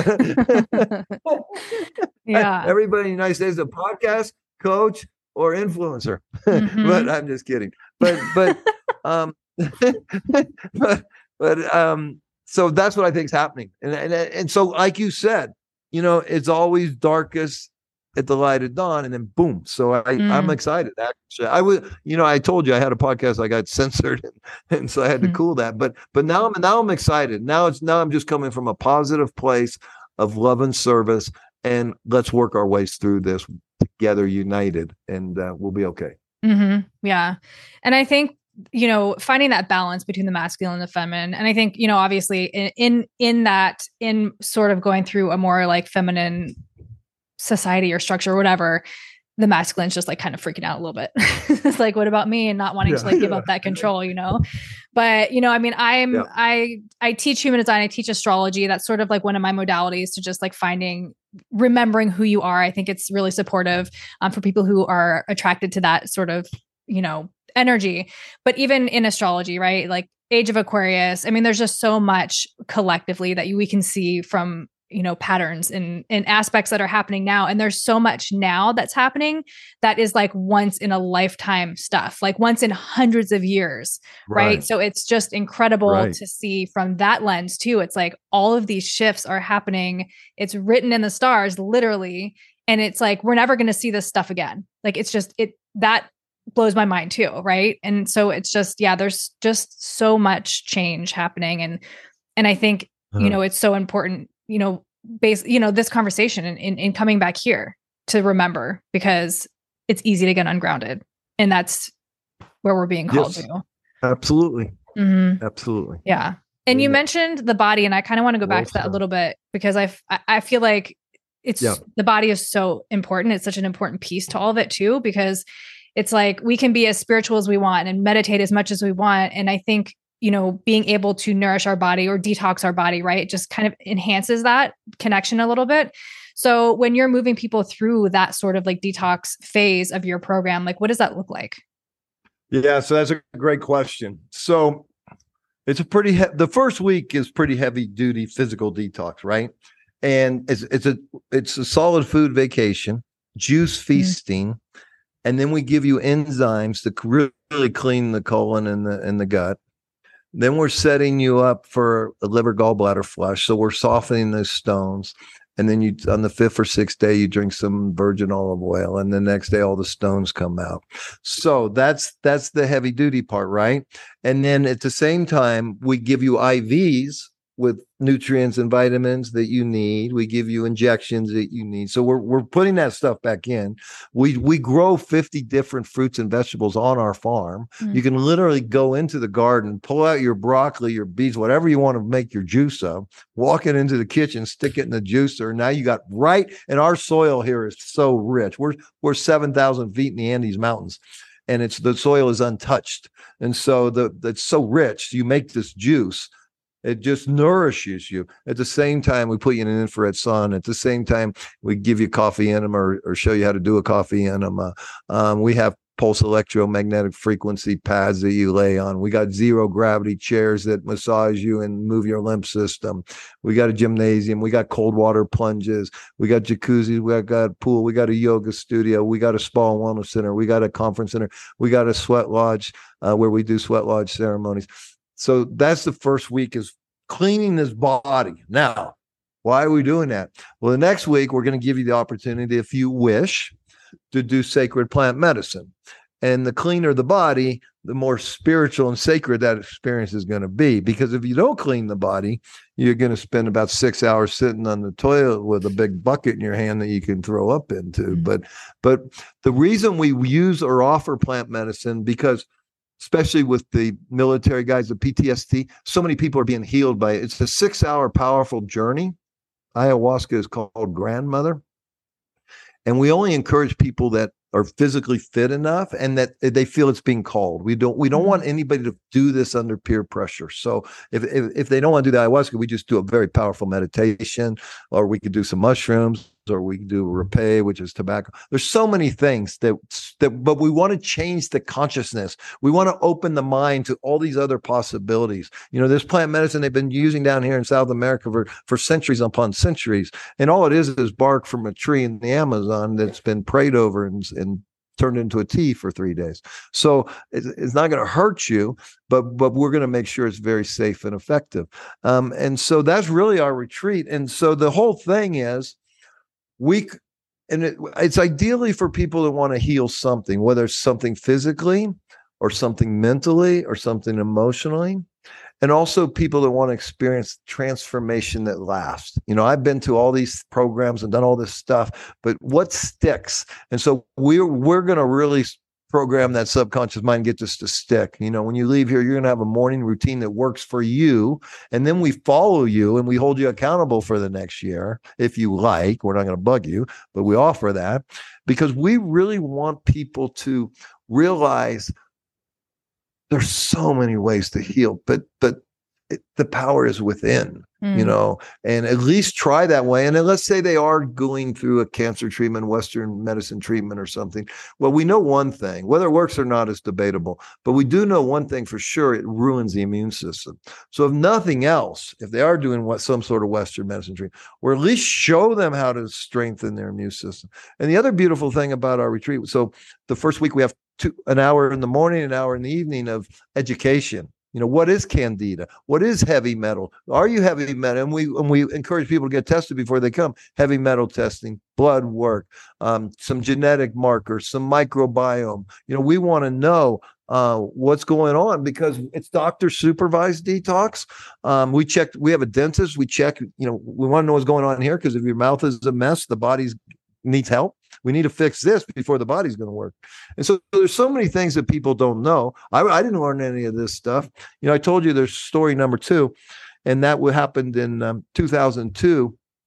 A: Yeah.
B: Everybody in the United States is a podcast, coach, or influencer. But I'm just kidding. But so that's what I think is happening. And so, like you said, it's always darkest at the light of dawn, and then boom. So I'm excited. Actually, I told you I had a podcast. I got censored, and so I had to cool that. But now I'm excited. Now I'm just coming from a positive place of love and service, and let's work our ways through this together, united, and we'll be okay.
A: Yeah, and I think finding that balance between the masculine and the feminine, and I think obviously in sort of going through a more like feminine society or structure or whatever, the masculine's just like kind of freaking out a little bit. It's like, what about me? And not wanting to like give up that control, but I mean, I teach human design. I teach astrology. That's sort of like one of my modalities to just like remembering who you are. I think it's really supportive for people who are attracted to that sort of, energy. But even in astrology, right? Like Age of Aquarius, I mean, there's just so much collectively that we can see from patterns and aspects that are happening now. And there's so much now that's happening that is like once in a lifetime stuff, like once in hundreds of years. Right. So it's just incredible to see from that lens too. It's like all of these shifts are happening. It's written in the stars, literally. And it's like, we're never going to see this stuff again. Like, it's just, that blows my mind too. Right. And so it's just, there's just so much change happening. And I think, it's so important, this conversation in coming back here to remember, because it's easy to get ungrounded, and that's where we're being called to.
B: Absolutely. Absolutely.
A: Yeah. And you mentioned the body, and I kind of want to go back to that a little bit, because I feel like the body is so important. It's such an important piece to all of it too, because it's like we can be as spiritual as we want and meditate as much as we want. And I think, being able to nourish our body or detox our body, right? It just kind of enhances that connection a little bit. So when you're moving people through that sort of like detox phase of your program, like what does that look like?
B: Yeah, so that's a great question. So it's the first week is pretty heavy duty physical detox, right? And it's a solid food vacation, juice feasting, and then we give you enzymes to really clean the colon and the gut. Then we're setting you up for a liver gallbladder flush, so we're softening those stones. And then on the 5th or 6th day, you drink some virgin olive oil, and the next day all the stones come out. So that's the heavy duty part, right? And then at the same time, we give you IVs with nutrients and vitamins that you need. We give you injections that you need. So we're putting that stuff back in. We grow 50 different fruits and vegetables on our farm. You can literally go into the garden, pull out your broccoli, your beets, whatever you want to make your juice of, walk it into the kitchen, stick it in the juicer. Now you got and our soil here is so rich. We're 7,000 feet in the Andes Mountains, and the soil is untouched. And so it's so rich. You make this juice. It just nourishes you. At the same time, we put you in an infrared sun. At the same time, we give you coffee enema or show you how to do a coffee enema. We have pulse electromagnetic frequency pads that you lay on. We got zero gravity chairs that massage you and move your lymph system. We got a gymnasium. We got cold water plunges. We got jacuzzis. We got a pool. We got a yoga studio. We got a spa and wellness center. We got a conference center. We got a sweat lodge where we do sweat lodge ceremonies. So that's the first week, is cleaning this body. Now, why are we doing that? Well, the next week, we're going to give you the opportunity, if you wish, to do sacred plant medicine. And the cleaner the body, the more spiritual and sacred that experience is going to be. Because if you don't clean the body, you're going to spend about 6 hours sitting on the toilet with a big bucket in your hand that you can throw up into. But the reason we use or offer plant medicine, because especially with the military guys, the PTSD, so many people are being healed by it. It's a 6-hour powerful journey. Ayahuasca is called grandmother. And we only encourage people that are physically fit enough and that they feel it's being called. We don't want anybody to do this under peer pressure. So if they don't want to do the ayahuasca, we just do a very powerful meditation, or we could do some mushrooms, or we can do rapé, which is tobacco. There's so many things but we want to change the consciousness. We want to open the mind to all these other possibilities. There's plant medicine they've been using down here in South America for centuries upon centuries. And all it is bark from a tree in the Amazon that's been prayed over and turned into a tea for 3 days. So it's not going to hurt you, but we're going to make sure it's very safe and effective. And so that's really our retreat. And so the whole thing is, it's ideally for people that want to heal something, whether it's something physically or something mentally or something emotionally, and also people that want to experience transformation that lasts. I've been to all these programs and done all this stuff, but what sticks? And so we're going to really program that subconscious mind, get this to stick. When you leave here, you're going to have a morning routine that works for you. And then we follow you and we hold you accountable for the next year. If you like, we're not going to bug you, but we offer that because we really want people to realize there's so many ways to heal, but the power is within, and at least try that way. And then let's say they are going through a cancer treatment, Western medicine treatment or something. Well, we know one thing, whether it works or not is debatable, but we do know one thing for sure: it ruins the immune system. So if nothing else, if they are doing some sort of Western medicine treatment, or at least show them how to strengthen their immune system. And the other beautiful thing about our retreat, so the first week we have an hour in the morning, an hour in the evening of education. What is candida? What is heavy metal? Are you heavy metal? And we encourage people to get tested before they come. Heavy metal testing, blood work, some genetic markers, some microbiome. We want to know what's going on because it's doctor supervised detox. We have a dentist. We check, we want to know what's going on here because if your mouth is a mess, the body needs help. We need to fix this before the body's going to work. And so there's so many things that people don't know. I didn't learn any of this stuff. I told you there's story number 2, and that happened in 2002.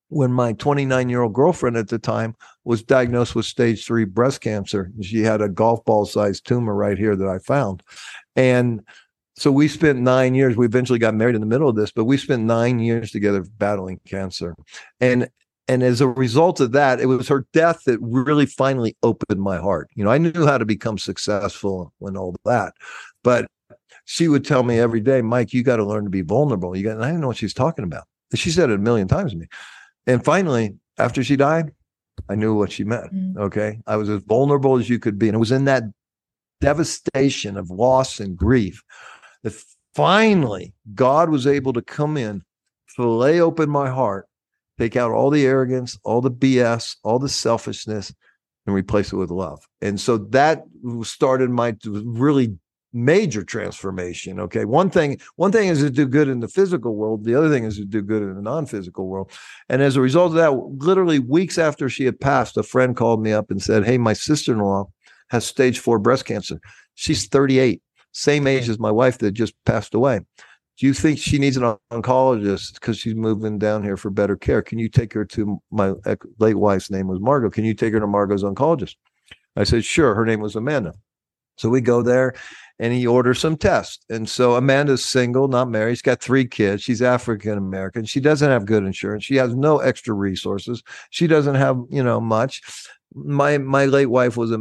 B: when my 29-year-old girlfriend at the time was diagnosed with stage 3 breast cancer. She had a golf ball sized tumor right here that I found. And so we spent 9 years. We eventually got married in the middle of this, but we spent 9 years together battling cancer. And as a result of that, it was her death that really finally opened my heart. You know, I knew how to become successful and all that, but she would tell me every day, Mike, you got to learn to be vulnerable. And I didn't know what she's talking about. She said it a million times to me. And finally, after she died, I knew what she meant. Okay. I was as vulnerable as you could be. And it was in that devastation of loss and grief that finally God was able to come in, fillet open my heart, take out all the arrogance, all the BS, all the selfishness, and replace it with love. And so that started my really major transformation. Okay. One thing is to do good in the physical world. The other thing is to do good in the non-physical world. And as a result of that, literally weeks after she had passed, a friend called me up and said, hey, my sister-in-law has stage 4 breast cancer. She's 38, same age as my wife that just passed away. Do you think she needs an oncologist because she's moving down here for better care? Can you take her to my late wife's name was Margot? Can you take her to Margot's oncologist? I said, sure. Her name was Amanda. So we go there and he orders some tests. And so Amanda's single, not married. She's got 3 kids. She's African-American. She doesn't have good insurance. She has no extra resources. She doesn't have, much. My late wife was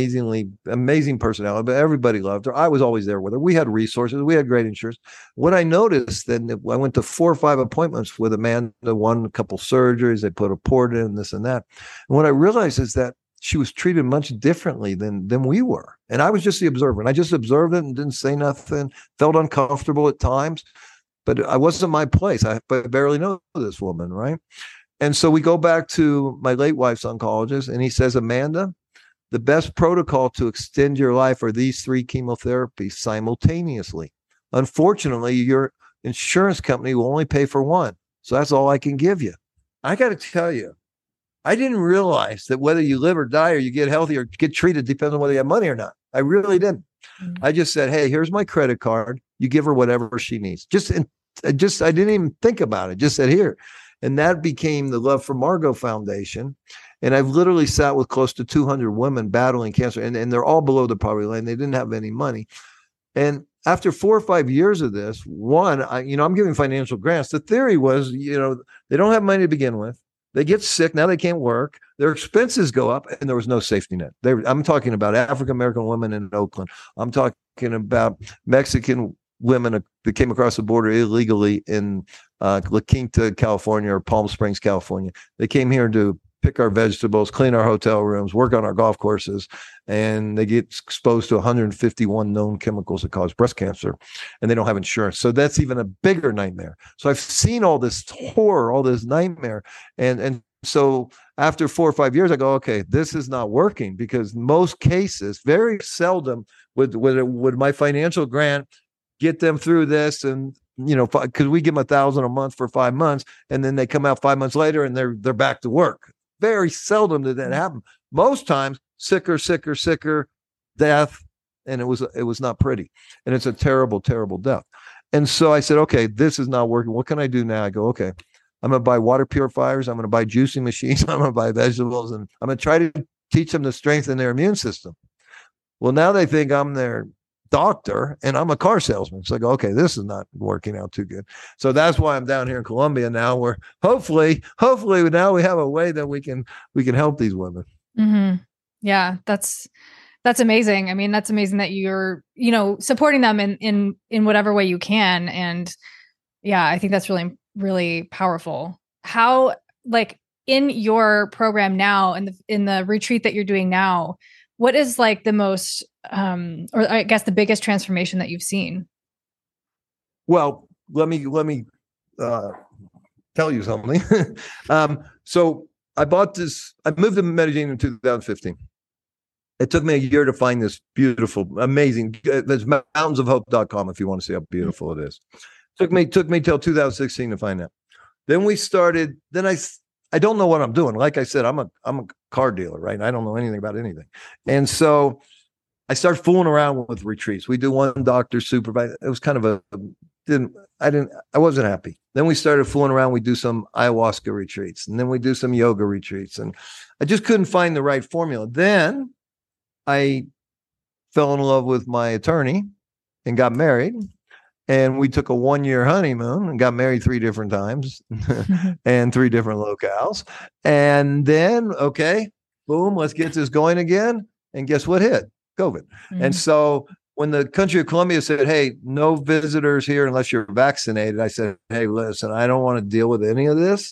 B: amazing personality, but everybody loved her. I was always there with her. We had resources. We had great insurance. What I noticed then, I went to 4 or 5 appointments with Amanda, a couple surgeries. They put a port in, this and that. And what I realized is that she was treated much differently than we were. And I was just the observer. And I just observed it and didn't say nothing, felt uncomfortable at times, but I wasn't my place. I barely know this woman, right? And so we go back to my late wife's oncologist, and he says, Amanda, the best protocol to extend your life are these 3 chemotherapies simultaneously. Unfortunately, your insurance company will only pay for one. So that's all I can give you. I got to tell you, I didn't realize that whether you live or die or you get healthy or get treated depends on whether you have money or not. I really didn't. I just said, hey, here's my credit card. You give her whatever she needs. I didn't even think about it. Just said, here. And that became the Love for Margot Foundation. And I've literally sat with close to 200 women battling cancer, and they're all below the poverty line. They didn't have any money. And after 4 or 5 years of this, I'm giving financial grants. The theory was, they don't have money to begin with. They get sick. Now they can't work. Their expenses go up, and there was no safety net. I'm talking about African-American women in Oakland. I'm talking about Mexican women that came across the border illegally in La Quinta, California, or Palm Springs, California. They came here to pick our vegetables, clean our hotel rooms, work on our golf courses, and they get exposed to 151 known chemicals that cause breast cancer, and they don't have insurance. So that's even a bigger nightmare. So I've seen all this horror, all this nightmare, and so after 4 or 5 years, I go, okay, this is not working, because most cases, very seldom would my financial grant get them through this, and because we give them $1,000 a month for 5 months, and then they come out 5 months later and they're back to work. Very seldom did that happen. Most times, sicker, death, and it was not pretty, and it's a terrible, terrible death. And so I said, okay, this is not working. What can I do now? I go, okay, I'm going to buy water purifiers. I'm going to buy juicing machines. I'm going to buy vegetables, and I'm going to try to teach them to strengthen their immune system. Well, now they think I'm their doctor and I'm a car salesman. So I go, okay, this is not working out too good. So that's why I'm down here in Colombia now, where hopefully now we have a way that we can help these women.
A: Mm-hmm. Yeah, that's amazing. I mean, that's amazing that you're, supporting them in whatever way you can. And yeah, I think that's really, really powerful. How, like, in your program now, in the retreat that you're doing now, what is like the most, or I guess the biggest transformation that you've seen?
B: Well, let me tell you something. So I moved to Medellin in 2015. It took me a year to find this beautiful, amazing, there's mountainsofhope.com if you want to see how beautiful it is. Took me till 2016 to find that. Then I don't know what I'm doing. Like I said, I'm a car dealer, right? I don't know anything about anything. And so I started fooling around with retreats. We do one doctor supervised. It was kind of I wasn't happy. Then we started fooling around. We do some ayahuasca retreats, and then we do some yoga retreats, and I just couldn't find the right formula. Then I fell in love with my attorney and got married. And we took a 1-year honeymoon and got married 3 different times and 3 different locales. And then, okay, boom, let's get this going again. And guess what hit? COVID. Mm-hmm. And so when the country of Colombia said, hey, no visitors here unless you're vaccinated, I said, hey, listen, I don't want to deal with any of this.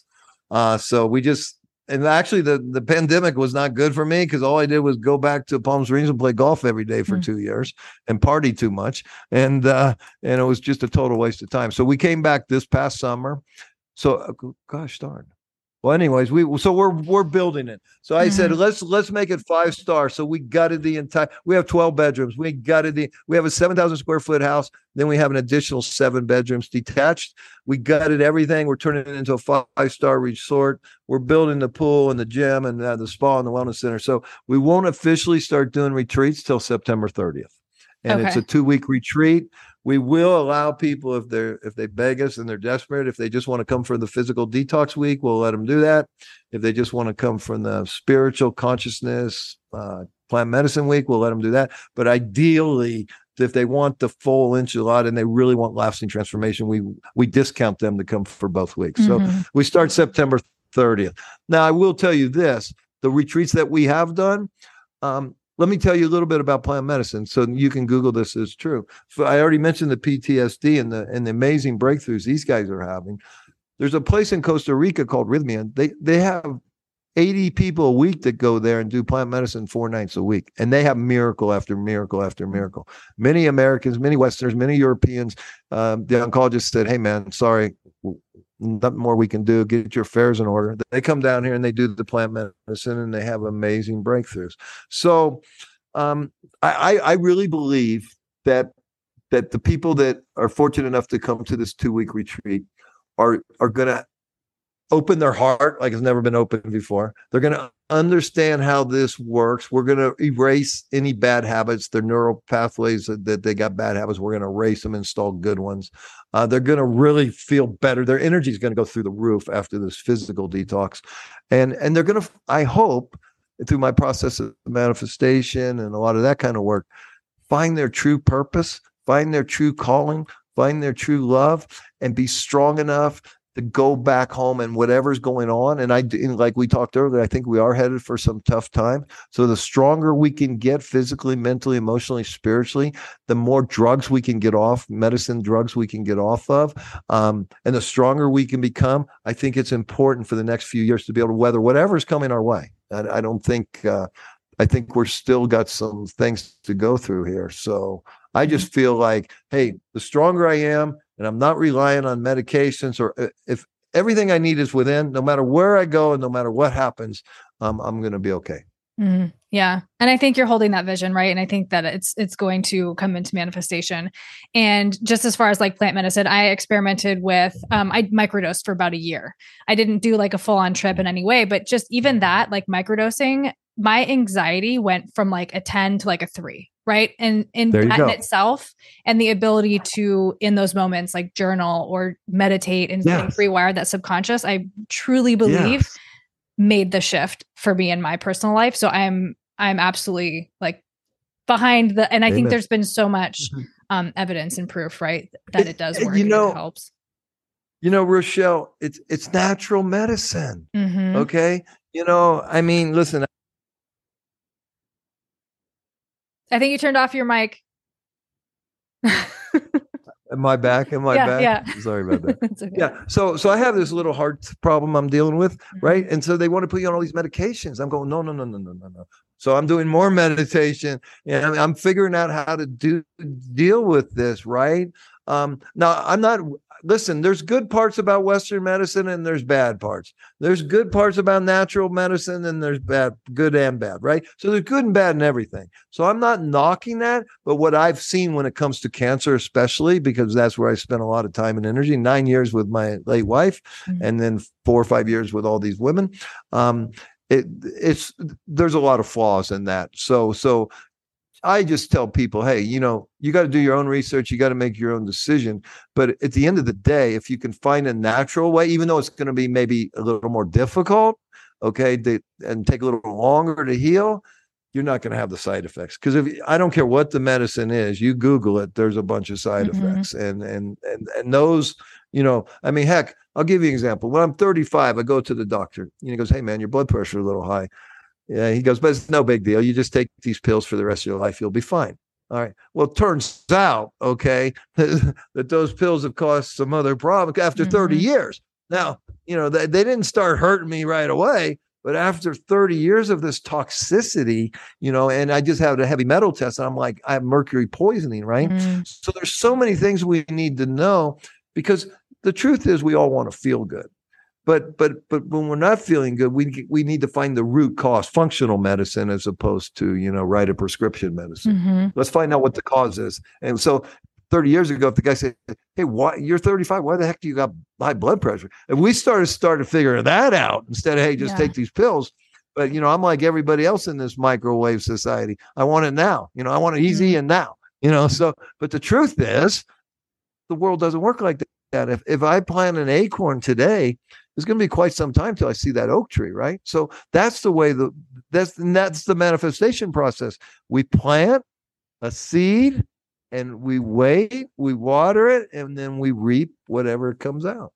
B: So we just, and actually the pandemic was not good for me because all I did was go back to Palm Springs and play golf every day for 2 years and party too much. And it was just a total waste of time. So we came back this past summer. So gosh darn. Well, anyways, we're building it. So I said, let's make it 5 stars. So we gutted we have 12 bedrooms. We have a 7,000 square foot house. Then we have an additional 7 bedrooms detached. We gutted everything. We're turning it into a 5-star resort. We're building the pool and the gym and the spa and the wellness center. So we won't officially start doing retreats till September 30th. And it's a 2-week retreat. We will allow people if they beg us and they're desperate, if they just want to come for the physical detox week, we'll let them do that. If they just want to come from the spiritual consciousness, plant medicine week, we'll let them do that. But ideally, if they want the full enchilada and they really want lasting transformation, we discount them to come for both weeks. So we start September 30th. Now, I will tell you this, the retreats that we have done, let me tell you a little bit about plant medicine so you can Google this as true. So I already mentioned the PTSD and the amazing breakthroughs these guys are having. There's a place in Costa Rica called Rhythmia. They have 80 people a week that go there and do plant medicine 4 nights a week. And they have miracle after miracle after miracle. Many Americans, many Westerners, many Europeans, the oncologist said, hey man, sorry, nothing more we can do. Get your affairs in order. They come down here and they do the plant medicine and they have amazing breakthroughs. So I really believe that the people that are fortunate enough to come to this 2-week retreat are going to open their heart like it's never been opened before. They're going to understand how this works. We're going to erase any bad habits, their neural pathways that they got bad habits. We're going to erase them, install good ones. They're going to really feel better. Their energy is going to go through the roof after this physical detox. And they're going to, I hope, through my process of manifestation and a lot of that kind of work, find their true purpose, find their true calling, find their true love, and be strong enough to go back home and whatever's going on. And like we talked earlier, I think we are headed for some tough time. So the stronger we can get physically, mentally, emotionally, spiritually, the more drugs we can get off, medicine drugs we can get off of. And the stronger we can become, I think it's important for the next few years to be able to weather whatever's coming our way. I don't think, I think we're still got some things to go through here. So I just feel like, hey, the stronger I am, and I'm not relying on medications, or if everything I need is within, no matter where I go and no matter what happens, I'm going to be okay.
A: Mm-hmm. Yeah. And I think you're holding that vision, right? And I think that it's going to come into manifestation. And just as far as like plant medicine, I experimented with, I microdosed for about a year. I didn't do like a full on trip in any way, but just even that, like microdosing, my anxiety went from like a 10 to like a 3. Right. And in that in itself, and the ability to, in those moments, like journal or meditate and rewire that subconscious, I truly believe made the shift for me in my personal life. So I'm absolutely like behind and I think there's been so much evidence and proof, right, that it does work. And it helps.
B: Rochelle, it's natural medicine. Mm-hmm. Okay. I mean, listen,
A: I think you turned off your mic.
B: Am I back? Back?
A: Yeah.
B: Sorry about that. Okay. Yeah. So I have this little heart problem I'm dealing with, right? And so they want to put you on all these medications. I'm going, no. So I'm doing more meditation and I'm figuring out how to deal with this, right? Now listen, there's good parts about Western medicine and there's bad parts. There's good parts about natural medicine and there's good and bad, right? So there's good and bad in everything. So I'm not knocking that, but what I've seen when it comes to cancer, especially because that's where I spent a lot of time and energy, 9 years with my late wife, and then 4 or 5 years with all these women. There's a lot of flaws in that. So I just tell people, hey, you got to do your own research. You got to make your own decision. But at the end of the day, if you can find a natural way, even though it's going to be maybe a little more difficult, okay, and take a little longer to heal, you're not going to have the side effects. Because I don't care what the medicine is, you Google it, there's a bunch of side effects, and those, I mean, heck, I'll give you an example. When I'm 35, I go to the doctor. He goes, hey man, your blood pressure is a little high. Yeah, he goes, but it's no big deal. You just take these pills for the rest of your life. You'll be fine. All right. Well, it turns out, okay, that those pills have caused some other problem after 30 years. Now, they didn't start hurting me right away, but after 30 years of this toxicity, and I just had a heavy metal test, and I'm like, I have mercury poisoning, right? So there's so many things we need to know, because the truth is we all want to feel good. But when we're not feeling good, we need to find the root cause, functional medicine, as opposed to, write a prescription medicine. Let's find out what the cause is. And so 30 years ago, if the guy said, hey, why you're 35, why the heck do you got high blood pressure? If we started figuring that out instead of, hey, just take these pills. But, I'm like everybody else in this microwave society. I want it now. I want it easy and now, so, but the truth is the world doesn't work like that. If I plant an acorn today, it's going to be quite some time till I see that oak tree, right? So that's the way that's the manifestation process. We plant a seed and we wait, we water it, and then we reap whatever comes out.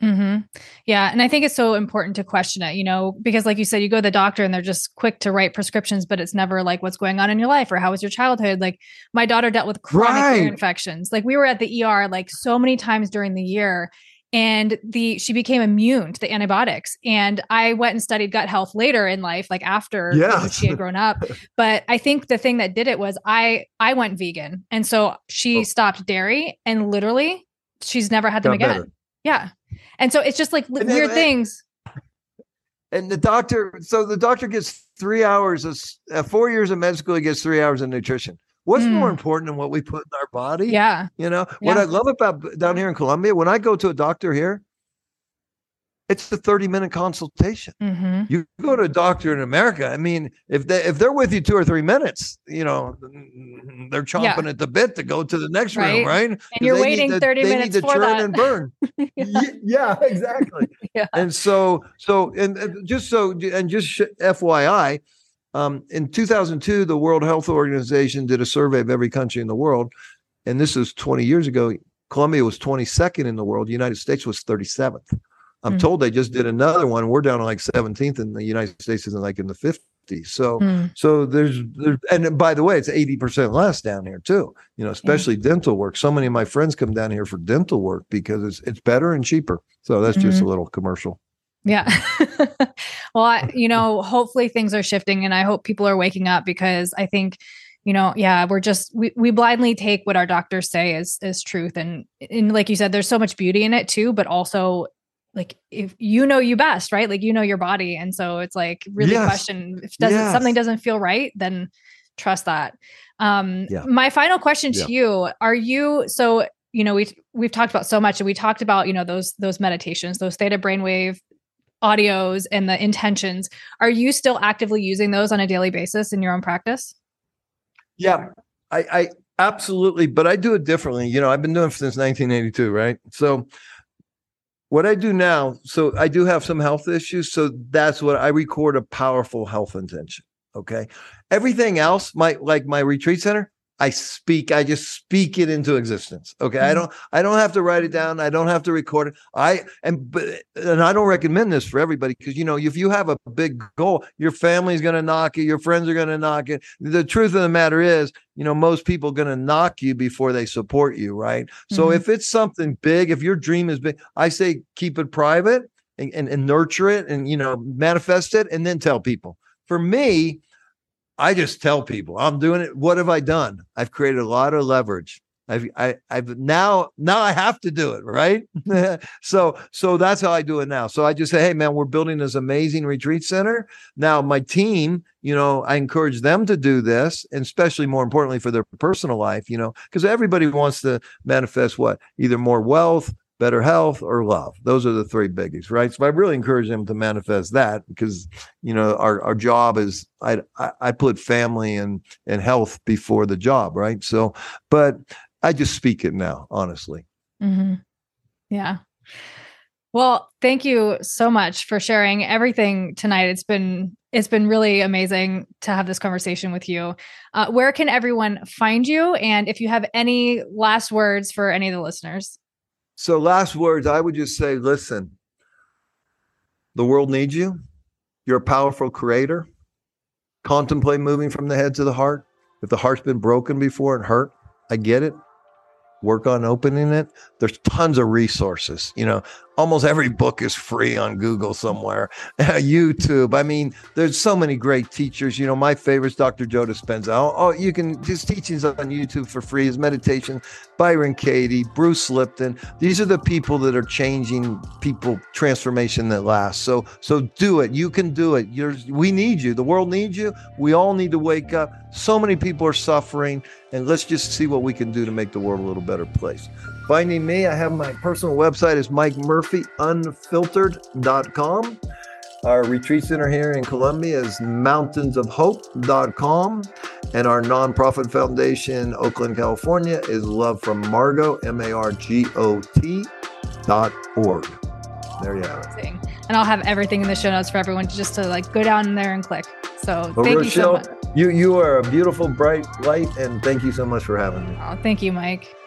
A: Yeah. And I think it's so important to question it, because like you said, you go to the doctor and they're just quick to write prescriptions, but it's never like what's going on in your life or how was your childhood? Like my daughter dealt with chronic ear infections. Like we were at the ER like so many times during the year, and she became immune to the antibiotics. And I went and studied gut health later in life, like after she had grown up. But I think the thing that did it was I went vegan. And so she stopped dairy, and literally she's never had them again. Better. Yeah. And so it's just like weird things.
B: And the doctor gets 3 hours of 4 years of med school, he gets 3 hours of nutrition. What's more important than what we put in our body?
A: Yeah.
B: What I love about down here in Colombia, when I go to a doctor here, it's a 30-minute consultation. You go to a doctor in America, I mean, if they're with you 2 or 3 minutes, they're chomping at the bit to go to the next room, right?
A: And you're waiting 30 minutes for that. They need to churn and burn.
B: Yeah, exactly. And so just FYI, in 2002, the World Health Organization did a survey of every country in the world. And this is 20 years ago. Colombia was 22nd in the world. The United States was 37th. I'm told they just did another one. We're down to like 17th, and the United States is like in the 50s. So there's, and by the way, it's 80% less down here too, especially dental work. So many of my friends come down here for dental work because it's better and cheaper. So that's just a little commercial.
A: Yeah. Well, hopefully things are shifting, and I hope people are waking up, because I think, we blindly take what our doctors say as truth. And like you said, there's so much beauty in it too, but also like, if you best, right? Like, your body. And so it's like really question if something doesn't feel right, then trust that. My final question to you, are you, so, we've talked about so much, and we talked about, those meditations, those theta brainwave audios and the intentions. Are you still actively using those on a daily basis in your own practice?
B: Yeah, I absolutely, but I do it differently. I've been doing it since 1982, right? So what I do now, so I do have some health issues. So that's what I record, a powerful health intention. Okay. Everything else, my retreat center, I just speak it into existence. Okay. I don't have to write it down. I don't have to record it. And I don't recommend this for everybody, because, if you have a big goal, your family's going to knock it. Your friends are going to knock it. The truth of the matter is, most people are going to knock you before they support you. Right. So if it's something big, if your dream is big, I say, keep it private and nurture it and, manifest it, and then tell people. For me, I just tell people I'm doing it. What have I done? I've created a lot of leverage. I've now I have to do it, right? So that's how I do it now. So I just say, hey man, we're building this amazing retreat center. Now my team, I encourage them to do this, and especially more importantly for their personal life, because everybody wants to manifest what? Either more wealth, better health, or love. Those are the three biggies, right? So I really encourage them to manifest that, because, you know, our job is, I put family and health before the job, right? So, but I just speak it now, honestly.
A: Mm-hmm. Yeah. Well, thank you so much for sharing everything tonight. It's been really amazing to have this conversation with you. Where can everyone find you? And if you have any last words for any of the listeners?
B: So last words, I would just say, listen, the world needs you. You're a powerful creator. Contemplate moving from the head to the heart. If the heart's been broken before and hurt, I get it. Work on opening it. There's tons of resources. You know, almost every book is free on Google somewhere, YouTube. I mean, there's so many great teachers. You know, my favorite is Dr. Joe Dispenza. Oh, you can just teachings on YouTube for free. His meditation, Byron Katie, Bruce Lipton. These are the people that are changing people, transformation that lasts. So do it. You can do it. We need you. The world needs you. We all need to wake up. So many people are suffering, and let's just see what we can do to make the world a little better place. Finding me, I have my personal website is MikeMurphyUnfiltered.com. Our retreat center here in Columbia is mountainsofhope.com. And our nonprofit foundation, Oakland, California, is lovefrommargot, MARGOT.org. There you have it.
A: And I'll have everything in the show notes for everyone just to like go down there and click. So thank you so much.
B: You are a beautiful, bright light, and thank you so much for having me.
A: Oh, thank you, Mike.